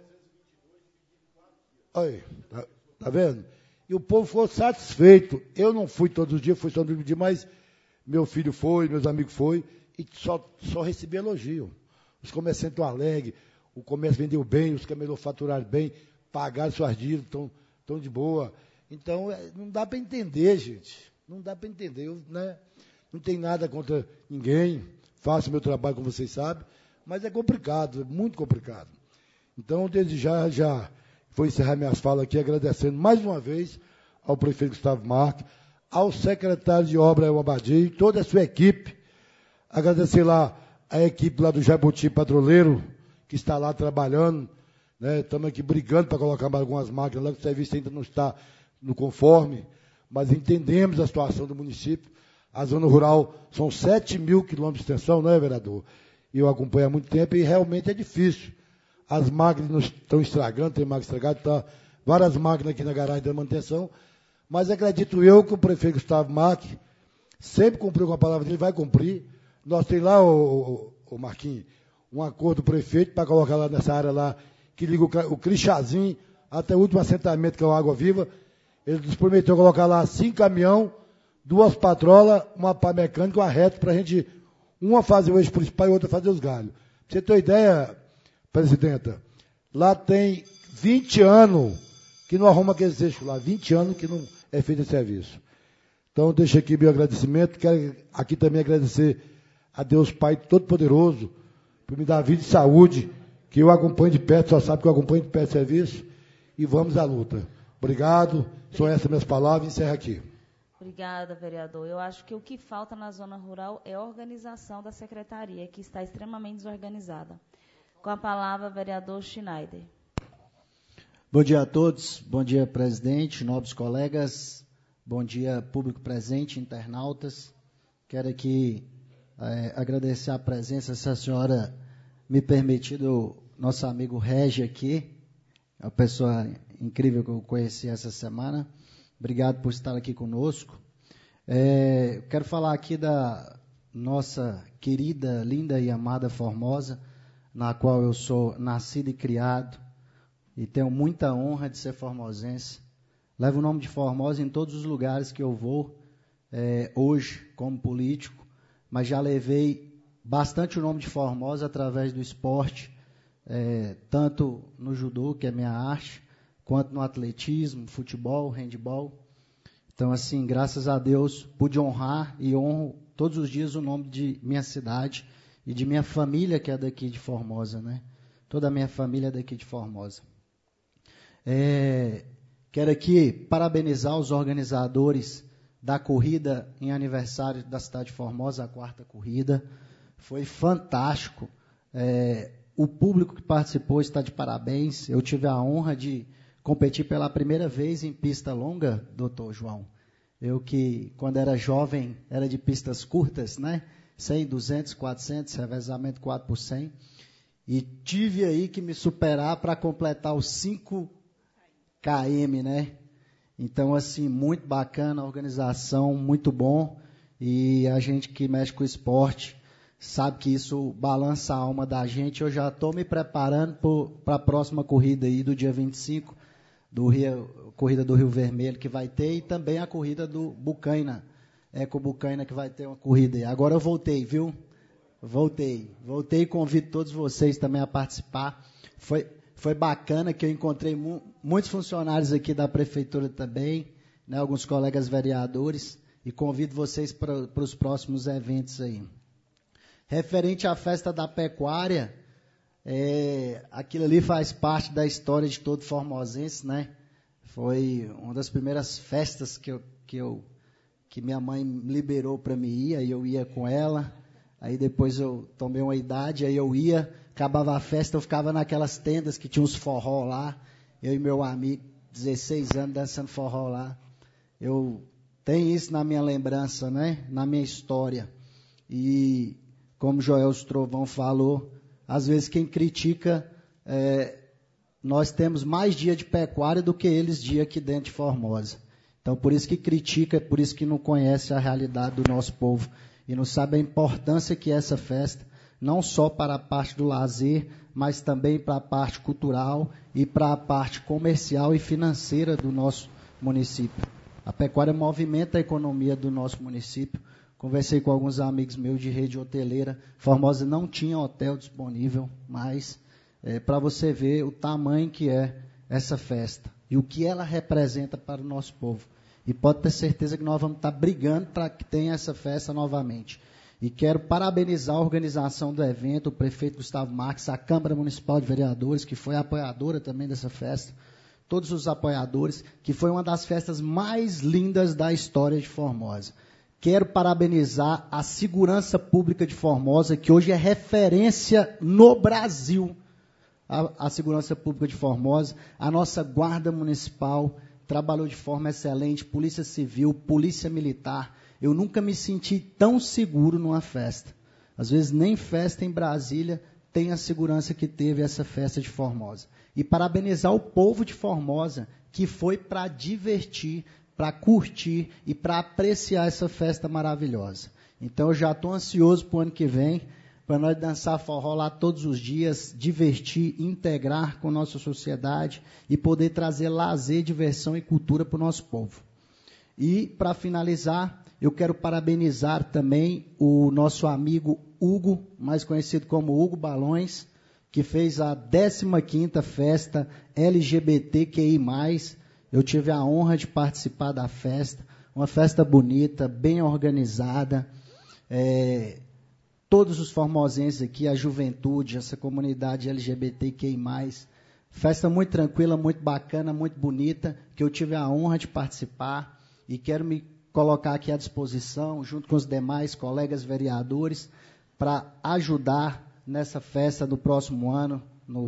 aí, tá vendo? E o povo ficou satisfeito. Eu não fui todos os dias, fui só no dia, mas meu filho foi, meus amigos foi, e só recebi elogio. Os comerciantes estão alegres, o comércio vendeu bem, os camelôs faturaram bem, pagaram suas dívidas, estão de boa. Então, não dá para entender, gente. Não dá para entender. Eu, né, não tem nada contra ninguém. Faço meu trabalho, como vocês sabem, mas é complicado, é muito complicado. Então, desde já vou encerrar minhas falas aqui, agradecendo mais uma vez ao prefeito Gustavo Marques, ao secretário de obra, El Abadia, e toda a sua equipe. Agradecer lá a equipe lá do Jabuti Patroleiro, que está lá trabalhando. Né? Estamos aqui brigando para colocar mais algumas máquinas lá, que o serviço ainda não está no conforme, mas entendemos a situação do município. A zona rural são 7 mil quilômetros de extensão, não é, vereador? E eu acompanho há muito tempo e realmente é difícil. As máquinas estão estragando, tem máquina estragada, tá várias máquinas aqui na garagem da manutenção, mas acredito eu que o prefeito Gustavo Marques sempre cumpriu com a palavra dele, vai cumprir. Nós temos lá, o Marquinhos, um acordo do prefeito para colocar lá nessa área lá, que liga o Crixazinho até o último assentamento, que é o Água Viva. Ele nos prometeu colocar lá 5 caminhões, 2 patrolas, uma pá mecânica, uma reta, para a gente, uma fazer o eixo principal e outra fazer os galhos. Pra você ter uma ideia, presidenta, lá tem 20 anos que não arruma aqueles eixos lá, 20 anos que não é feito esse serviço. Então, deixo aqui meu agradecimento, quero aqui também agradecer a Deus Pai Todo-Poderoso, por me dar vida e saúde, que eu acompanho de perto, só sabe que eu acompanho de perto o serviço, e vamos à luta. Obrigado, são essas minhas palavras, encerro aqui. Obrigada, vereador. Eu acho que o que falta na zona rural é a organização da secretaria, que está extremamente desorganizada. Com a palavra, vereador Schneider. Bom dia a todos, bom dia, presidente, nobres colegas, bom dia, público presente, internautas. Quero aqui agradecer a presença, se a senhora me permitir, do nosso amigo Regi aqui, a pessoa incrível que eu conheci essa semana. Obrigado por estar aqui conosco. Quero falar aqui da nossa querida, linda e amada Formosa, na qual eu sou nascido e criado, e tenho muita honra de ser formosense. Levo o nome de Formosa em todos os lugares que eu vou, hoje, como político, mas já levei bastante o nome de Formosa através do esporte, tanto no judô, que é minha arte, quanto no atletismo, futebol, handebol. Então, assim, graças a Deus, pude honrar e honro todos os dias o nome de minha cidade e de minha família, que é daqui de Formosa, né? Toda a minha família é daqui de Formosa. Quero aqui parabenizar os organizadores da corrida em aniversário da cidade de Formosa, a 4ª corrida. Foi fantástico. O público que participou está de parabéns. Eu tive a honra de competir pela primeira vez em pista longa, doutor João. Eu que, quando era jovem, era de pistas curtas, né? 100, 200, 400, revezamento 4 por 100. E tive aí que me superar para completar os 5 km, né? Então, assim, muito bacana a organização, muito bom. E a gente que mexe com o esporte sabe que isso balança a alma da gente. Eu já estou me preparando para a próxima corrida aí do dia 25, corrida do Rio Vermelho que vai ter, e também a corrida do Bucaina, Eco Bucaina, que vai ter uma corrida aí. Agora eu voltei, viu? Voltei e convido todos vocês também a participar. Foi bacana que eu encontrei muitos funcionários aqui da prefeitura também, né, alguns colegas vereadores, e convido vocês para os próximos eventos aí. Referente à festa da pecuária, Aquilo ali faz parte da história de todo formosense, né? Foi uma das primeiras festas que minha mãe me liberou para me ir, aí eu ia com ela. Aí depois eu tomei uma idade, aí eu ia, acabava a festa, eu ficava naquelas tendas que tinha uns forró lá. Eu e meu amigo, 16 anos, dançando forró lá. Eu tenho isso na minha lembrança, né? Na minha história. E como Joel Trovão falou, às vezes quem critica, nós temos mais dia de pecuária do que eles dia aqui dentro de Formosa. Então, por isso que critica, por isso que não conhece a realidade do nosso povo. E não sabe a importância que é essa festa, não só para a parte do lazer, mas também para a parte cultural e para a parte comercial e financeira do nosso município. A pecuária movimenta a economia do nosso município. Conversei com alguns amigos meus de rede hoteleira. Formosa não tinha hotel disponível, mas para você ver o tamanho que é essa festa e o que ela representa para o nosso povo. E pode ter certeza que nós vamos estar brigando para que tenha essa festa novamente. E quero parabenizar a organização do evento, o prefeito Gustavo Marques, a Câmara Municipal de Vereadores, que foi apoiadora também dessa festa, todos os apoiadores, que foi uma das festas mais lindas da história de Formosa. Quero parabenizar a Segurança Pública de Formosa, que hoje é referência no Brasil. A Segurança Pública de Formosa, a nossa Guarda Municipal, trabalhou de forma excelente, Polícia Civil, Polícia Militar. Eu nunca me senti tão seguro numa festa. Às vezes nem festa em Brasília tem a segurança que teve essa festa de Formosa. E parabenizar o povo de Formosa, que foi para divertir, para curtir e para apreciar essa festa maravilhosa. Então eu já estou ansioso para o ano que vem, para nós dançar forró lá todos os dias, divertir, integrar com a nossa sociedade e poder trazer lazer, diversão e cultura para o nosso povo. E, para finalizar, eu quero parabenizar também o nosso amigo Hugo, mais conhecido como Hugo Balões, que fez a 15ª festa LGBTQI+. Eu tive a honra de participar da festa, uma festa bonita, bem organizada, todos os formosenses aqui, a juventude, essa comunidade LGBTQI+, festa muito tranquila, muito bacana, muito bonita, que eu tive a honra de participar e quero me colocar aqui à disposição, junto com os demais colegas vereadores, para ajudar nessa festa do próximo ano,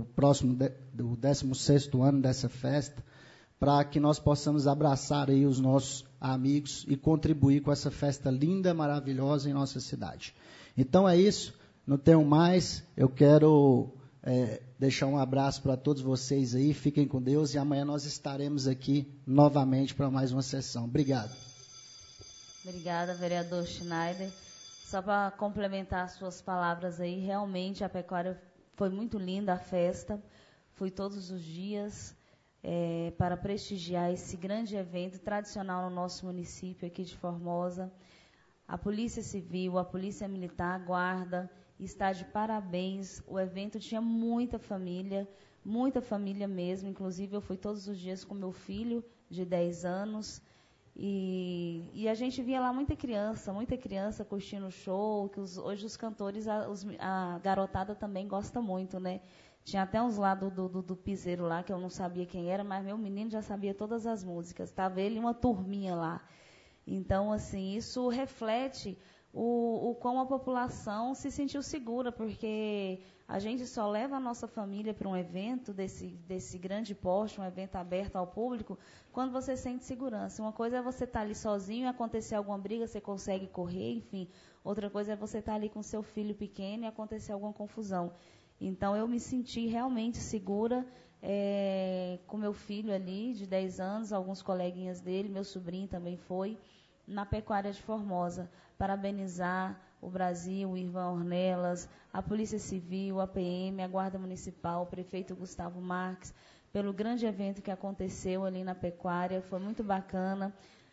do 16º ano dessa festa, para que nós possamos abraçar aí os nossos amigos e contribuir com essa festa linda, maravilhosa em nossa cidade. Então é isso, não tenho mais, eu quero deixar um abraço para todos vocês aí, fiquem com Deus e amanhã nós estaremos aqui novamente para mais uma sessão. Obrigado. Obrigada, vereador Schneider. Só para complementar as suas palavras aí, realmente a pecuária foi muito linda, a festa, fui todos os dias para prestigiar esse grande evento tradicional no nosso município aqui de Formosa. A Polícia Civil, a Polícia Militar, a Guarda, está de parabéns. O evento tinha muita família mesmo. Inclusive, eu fui todos os dias com meu filho, de 10 anos. E a gente via lá muita criança curtindo o show, que hoje os cantores, a garotada também gosta muito, né? Tinha até uns lá do piseiro lá, que eu não sabia quem era, mas meu menino já sabia todas as músicas. Estava ele e uma turminha lá. Então, assim, isso reflete o como a população se sentiu segura, porque a gente só leva a nossa família para um evento desse grande porte, um evento aberto ao público, quando você sente segurança. Uma coisa é você estar ali sozinho e acontecer alguma briga, você consegue correr, enfim. Outra coisa é você estar ali com seu filho pequeno e acontecer alguma confusão. Então, eu me senti realmente segura com meu filho ali, de 10 anos, alguns coleguinhas dele, meu sobrinho também foi, na pecuária de Formosa. Parabenizar o Brasil, o Irvan Ornelas, a Polícia Civil, a PM, a Guarda Municipal, o prefeito Gustavo Marques, pelo grande evento que aconteceu ali na pecuária, foi muito bacana.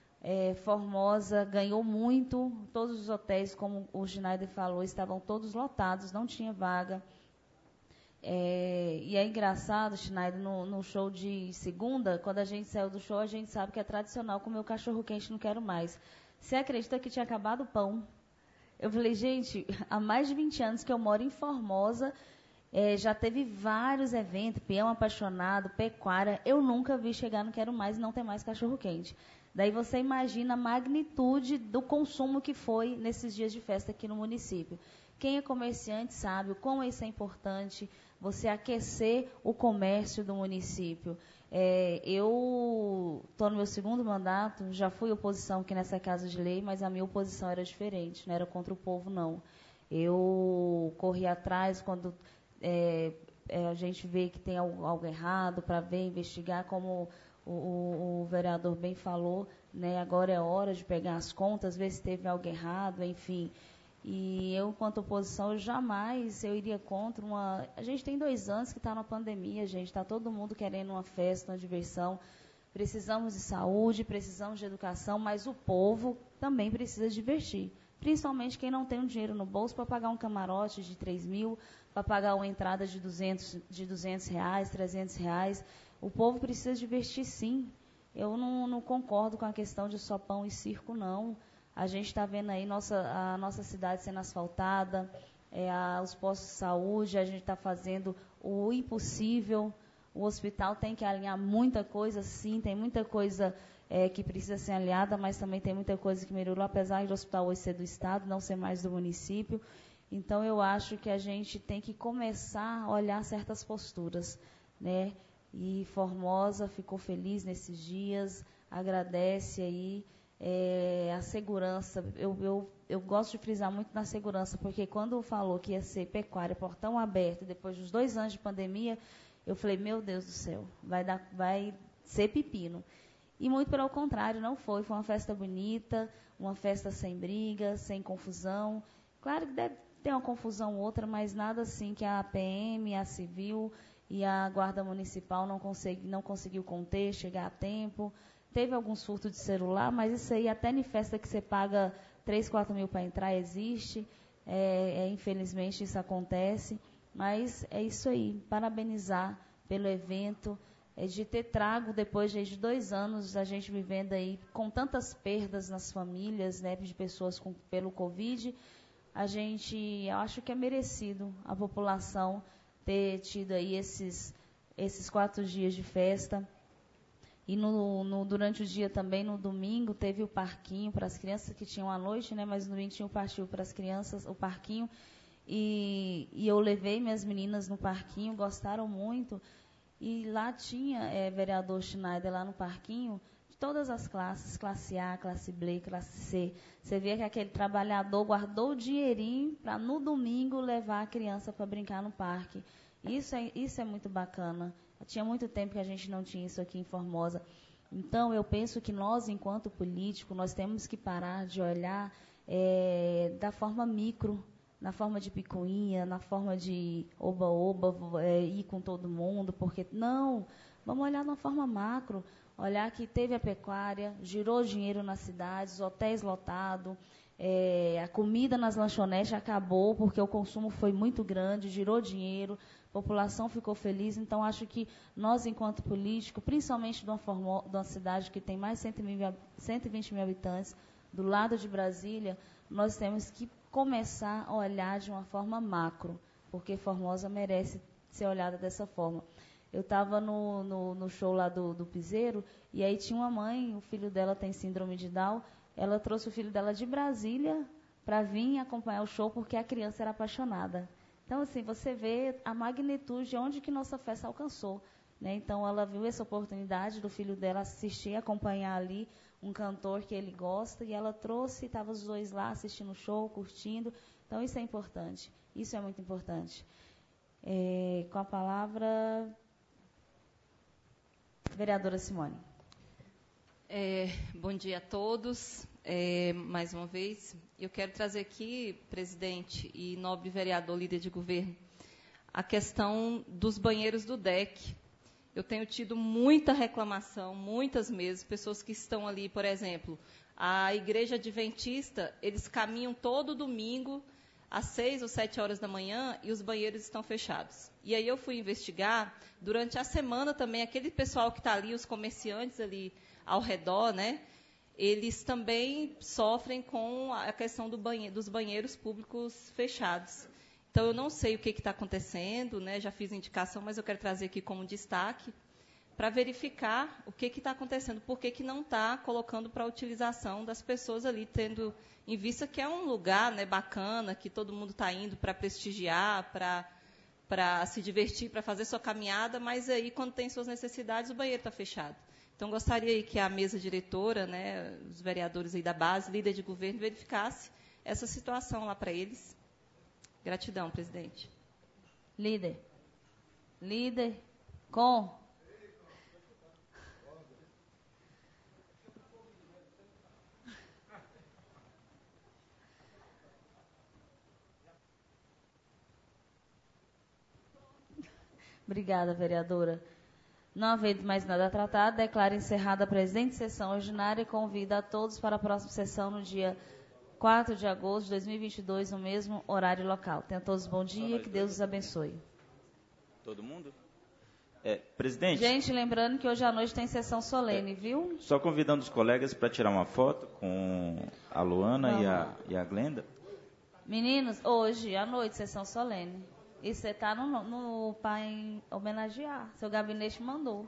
Formosa ganhou muito, todos os hotéis, como o Schneider falou, estavam todos lotados, não tinha vaga. E é engraçado, Schneider, no show de segunda, quando a gente saiu do show, a gente sabe que é tradicional comer o cachorro-quente, não quero mais. Você acredita que tinha acabado o pão? Eu falei, gente, há mais de 20 anos que eu moro em Formosa, Já teve vários eventos, peão apaixonado, pecuária. Eu nunca vi chegar no Quero Mais e não ter mais cachorro-quente. Daí você imagina a magnitude do consumo que foi nesses dias de festa aqui no município. Quem é comerciante sabe o quão isso é importante, você aquecer o comércio do município. Eu estou no meu segundo mandato, já fui oposição aqui nessa Casa de Lei, mas a minha oposição era diferente, não era contra o povo, não. Eu corri atrás quando a gente vê que tem algo errado, para ver, investigar, como o vereador bem falou, né, agora é hora de pegar as contas, ver se teve algo errado, enfim. E eu, enquanto oposição, eu iria contra uma... A gente tem 2 anos que está na pandemia, gente, está todo mundo querendo uma festa, uma diversão. Precisamos de saúde, precisamos de educação, mas o povo também precisa divertir. Principalmente quem não tem um dinheiro no bolso para pagar um camarote de 3 mil, para pagar uma entrada de R$200, R$300. O povo precisa divertir, sim. Eu não concordo com a questão de só pão e circo, não. A gente está vendo aí a nossa cidade sendo asfaltada, os postos de saúde, a gente está fazendo o impossível. O hospital tem que alinhar muita coisa, sim, tem muita coisa que precisa ser alinhada, mas também tem muita coisa que melhorou, apesar de o hospital hoje ser do Estado, não ser mais do município. Então, eu acho que a gente tem que começar a olhar certas posturas, né? E Formosa ficou feliz nesses dias, agradece aí a segurança. Eu gosto de frisar muito na segurança, porque quando falou que ia ser pecuária, portão aberto, depois dos 2 anos de pandemia, eu falei, meu Deus do céu, vai ser pepino. E muito pelo contrário, não foi. Foi uma festa bonita, uma festa sem briga, sem confusão. Claro que deve ter uma confusão ou outra, mas nada assim que a PM, a Civil e a Guarda Municipal não conseguiu conter, chegar a tempo. Teve algum surto de celular, mas isso aí até em festa que você paga 3, 4 mil para entrar existe. Infelizmente isso acontece. Mas é isso aí, parabenizar pelo evento, de ter trago, depois de 2 anos, a gente vivendo aí com tantas perdas nas famílias, né, de pessoas pelo Covid, eu acho que é merecido a população ter tido aí esses 4 dias de festa. E durante o dia também, no domingo, teve o parquinho para as crianças, que tinham à noite, né, mas no domingo tinha o parquinho para as crianças, o parquinho. E eu levei minhas meninas no parquinho, gostaram muito. E lá tinha vereador Schneider lá no parquinho, de todas as classes, classe A, classe B, classe C. Você vê que aquele trabalhador guardou o dinheirinho para no domingo levar a criança para brincar no parque. Isso é muito bacana. Tinha muito tempo que a gente não tinha isso aqui em Formosa. Então, eu penso que nós, enquanto políticos, nós temos que parar de olhar da forma micro, na forma de picuinha, na forma de oba-oba, ir com todo mundo, porque não, vamos olhar de uma forma macro, olhar que teve a pecuária, girou dinheiro nas cidades, hotéis lotados, a comida nas lanchonetes acabou, porque o consumo foi muito grande, girou dinheiro, a população ficou feliz. Então, acho que nós, enquanto políticos, principalmente de uma cidade que tem mais de 120 mil habitantes, do lado de Brasília, nós temos que começar a olhar de uma forma macro, porque Formosa merece ser olhada dessa forma. Eu estava no show lá do Piseiro, e aí tinha uma mãe, o filho dela tem síndrome de Down, ela trouxe o filho dela de Brasília para vir acompanhar o show, porque a criança era apaixonada. Então, assim, você vê a magnitude de onde que nossa festa alcançou, né? Então, ela viu essa oportunidade do filho dela assistir, acompanhar ali um cantor que ele gosta, e ela trouxe, estavam os 2 lá assistindo o show, curtindo. Então, isso é importante. Isso é muito importante. Com a palavra, vereadora Simone. Bom dia a todos. Mais uma vez, eu quero trazer aqui, presidente e nobre vereador, líder de governo, a questão dos banheiros do DEC. Eu tenho tido muita reclamação, muitas mesmo, pessoas que estão ali, por exemplo, a Igreja Adventista, eles caminham todo domingo às 6 ou 7 horas da manhã e os banheiros estão fechados. E aí eu fui investigar, durante a semana também, aquele pessoal que está ali, os comerciantes ali ao redor, né, eles também sofrem com a questão dos banheiros públicos fechados. Então, eu não sei o que está acontecendo, né? Já fiz indicação, mas eu quero trazer aqui como destaque para verificar o que está acontecendo, por que não está colocando para a utilização das pessoas ali, tendo em vista que é um lugar, né, bacana, que todo mundo está indo para prestigiar, para se divertir, para fazer sua caminhada, mas aí, quando tem suas necessidades, o banheiro está fechado. Então, gostaria aí que a mesa diretora, né, os vereadores aí da base, líder de governo, verificasse essa situação lá para eles. Gratidão, presidente. Líder. Com. Obrigada, vereadora. Não havendo mais nada a tratar, declaro encerrada a presente sessão ordinária e convido a todos para a próxima sessão no dia 4 de agosto de 2022, no mesmo horário e local. Tenham todos bom dia, que Deus os abençoe. Todo mundo? Presidente. Gente, lembrando que hoje à noite tem sessão solene, viu? Só convidando os colegas para tirar uma foto com a Luana e a Glenda. Meninos, hoje à noite, sessão solene. E você está para homenagear. Seu gabinete mandou.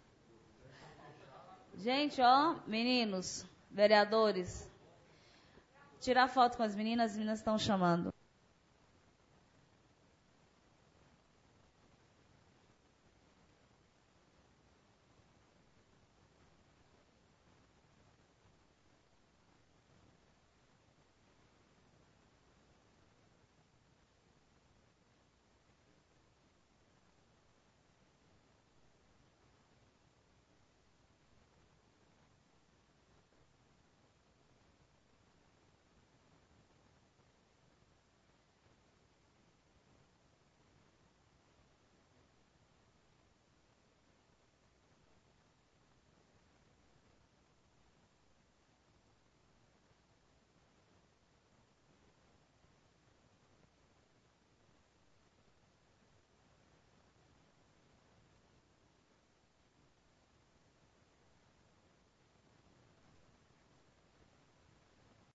Gente, meninos, vereadores, tirar foto com as meninas estão chamando.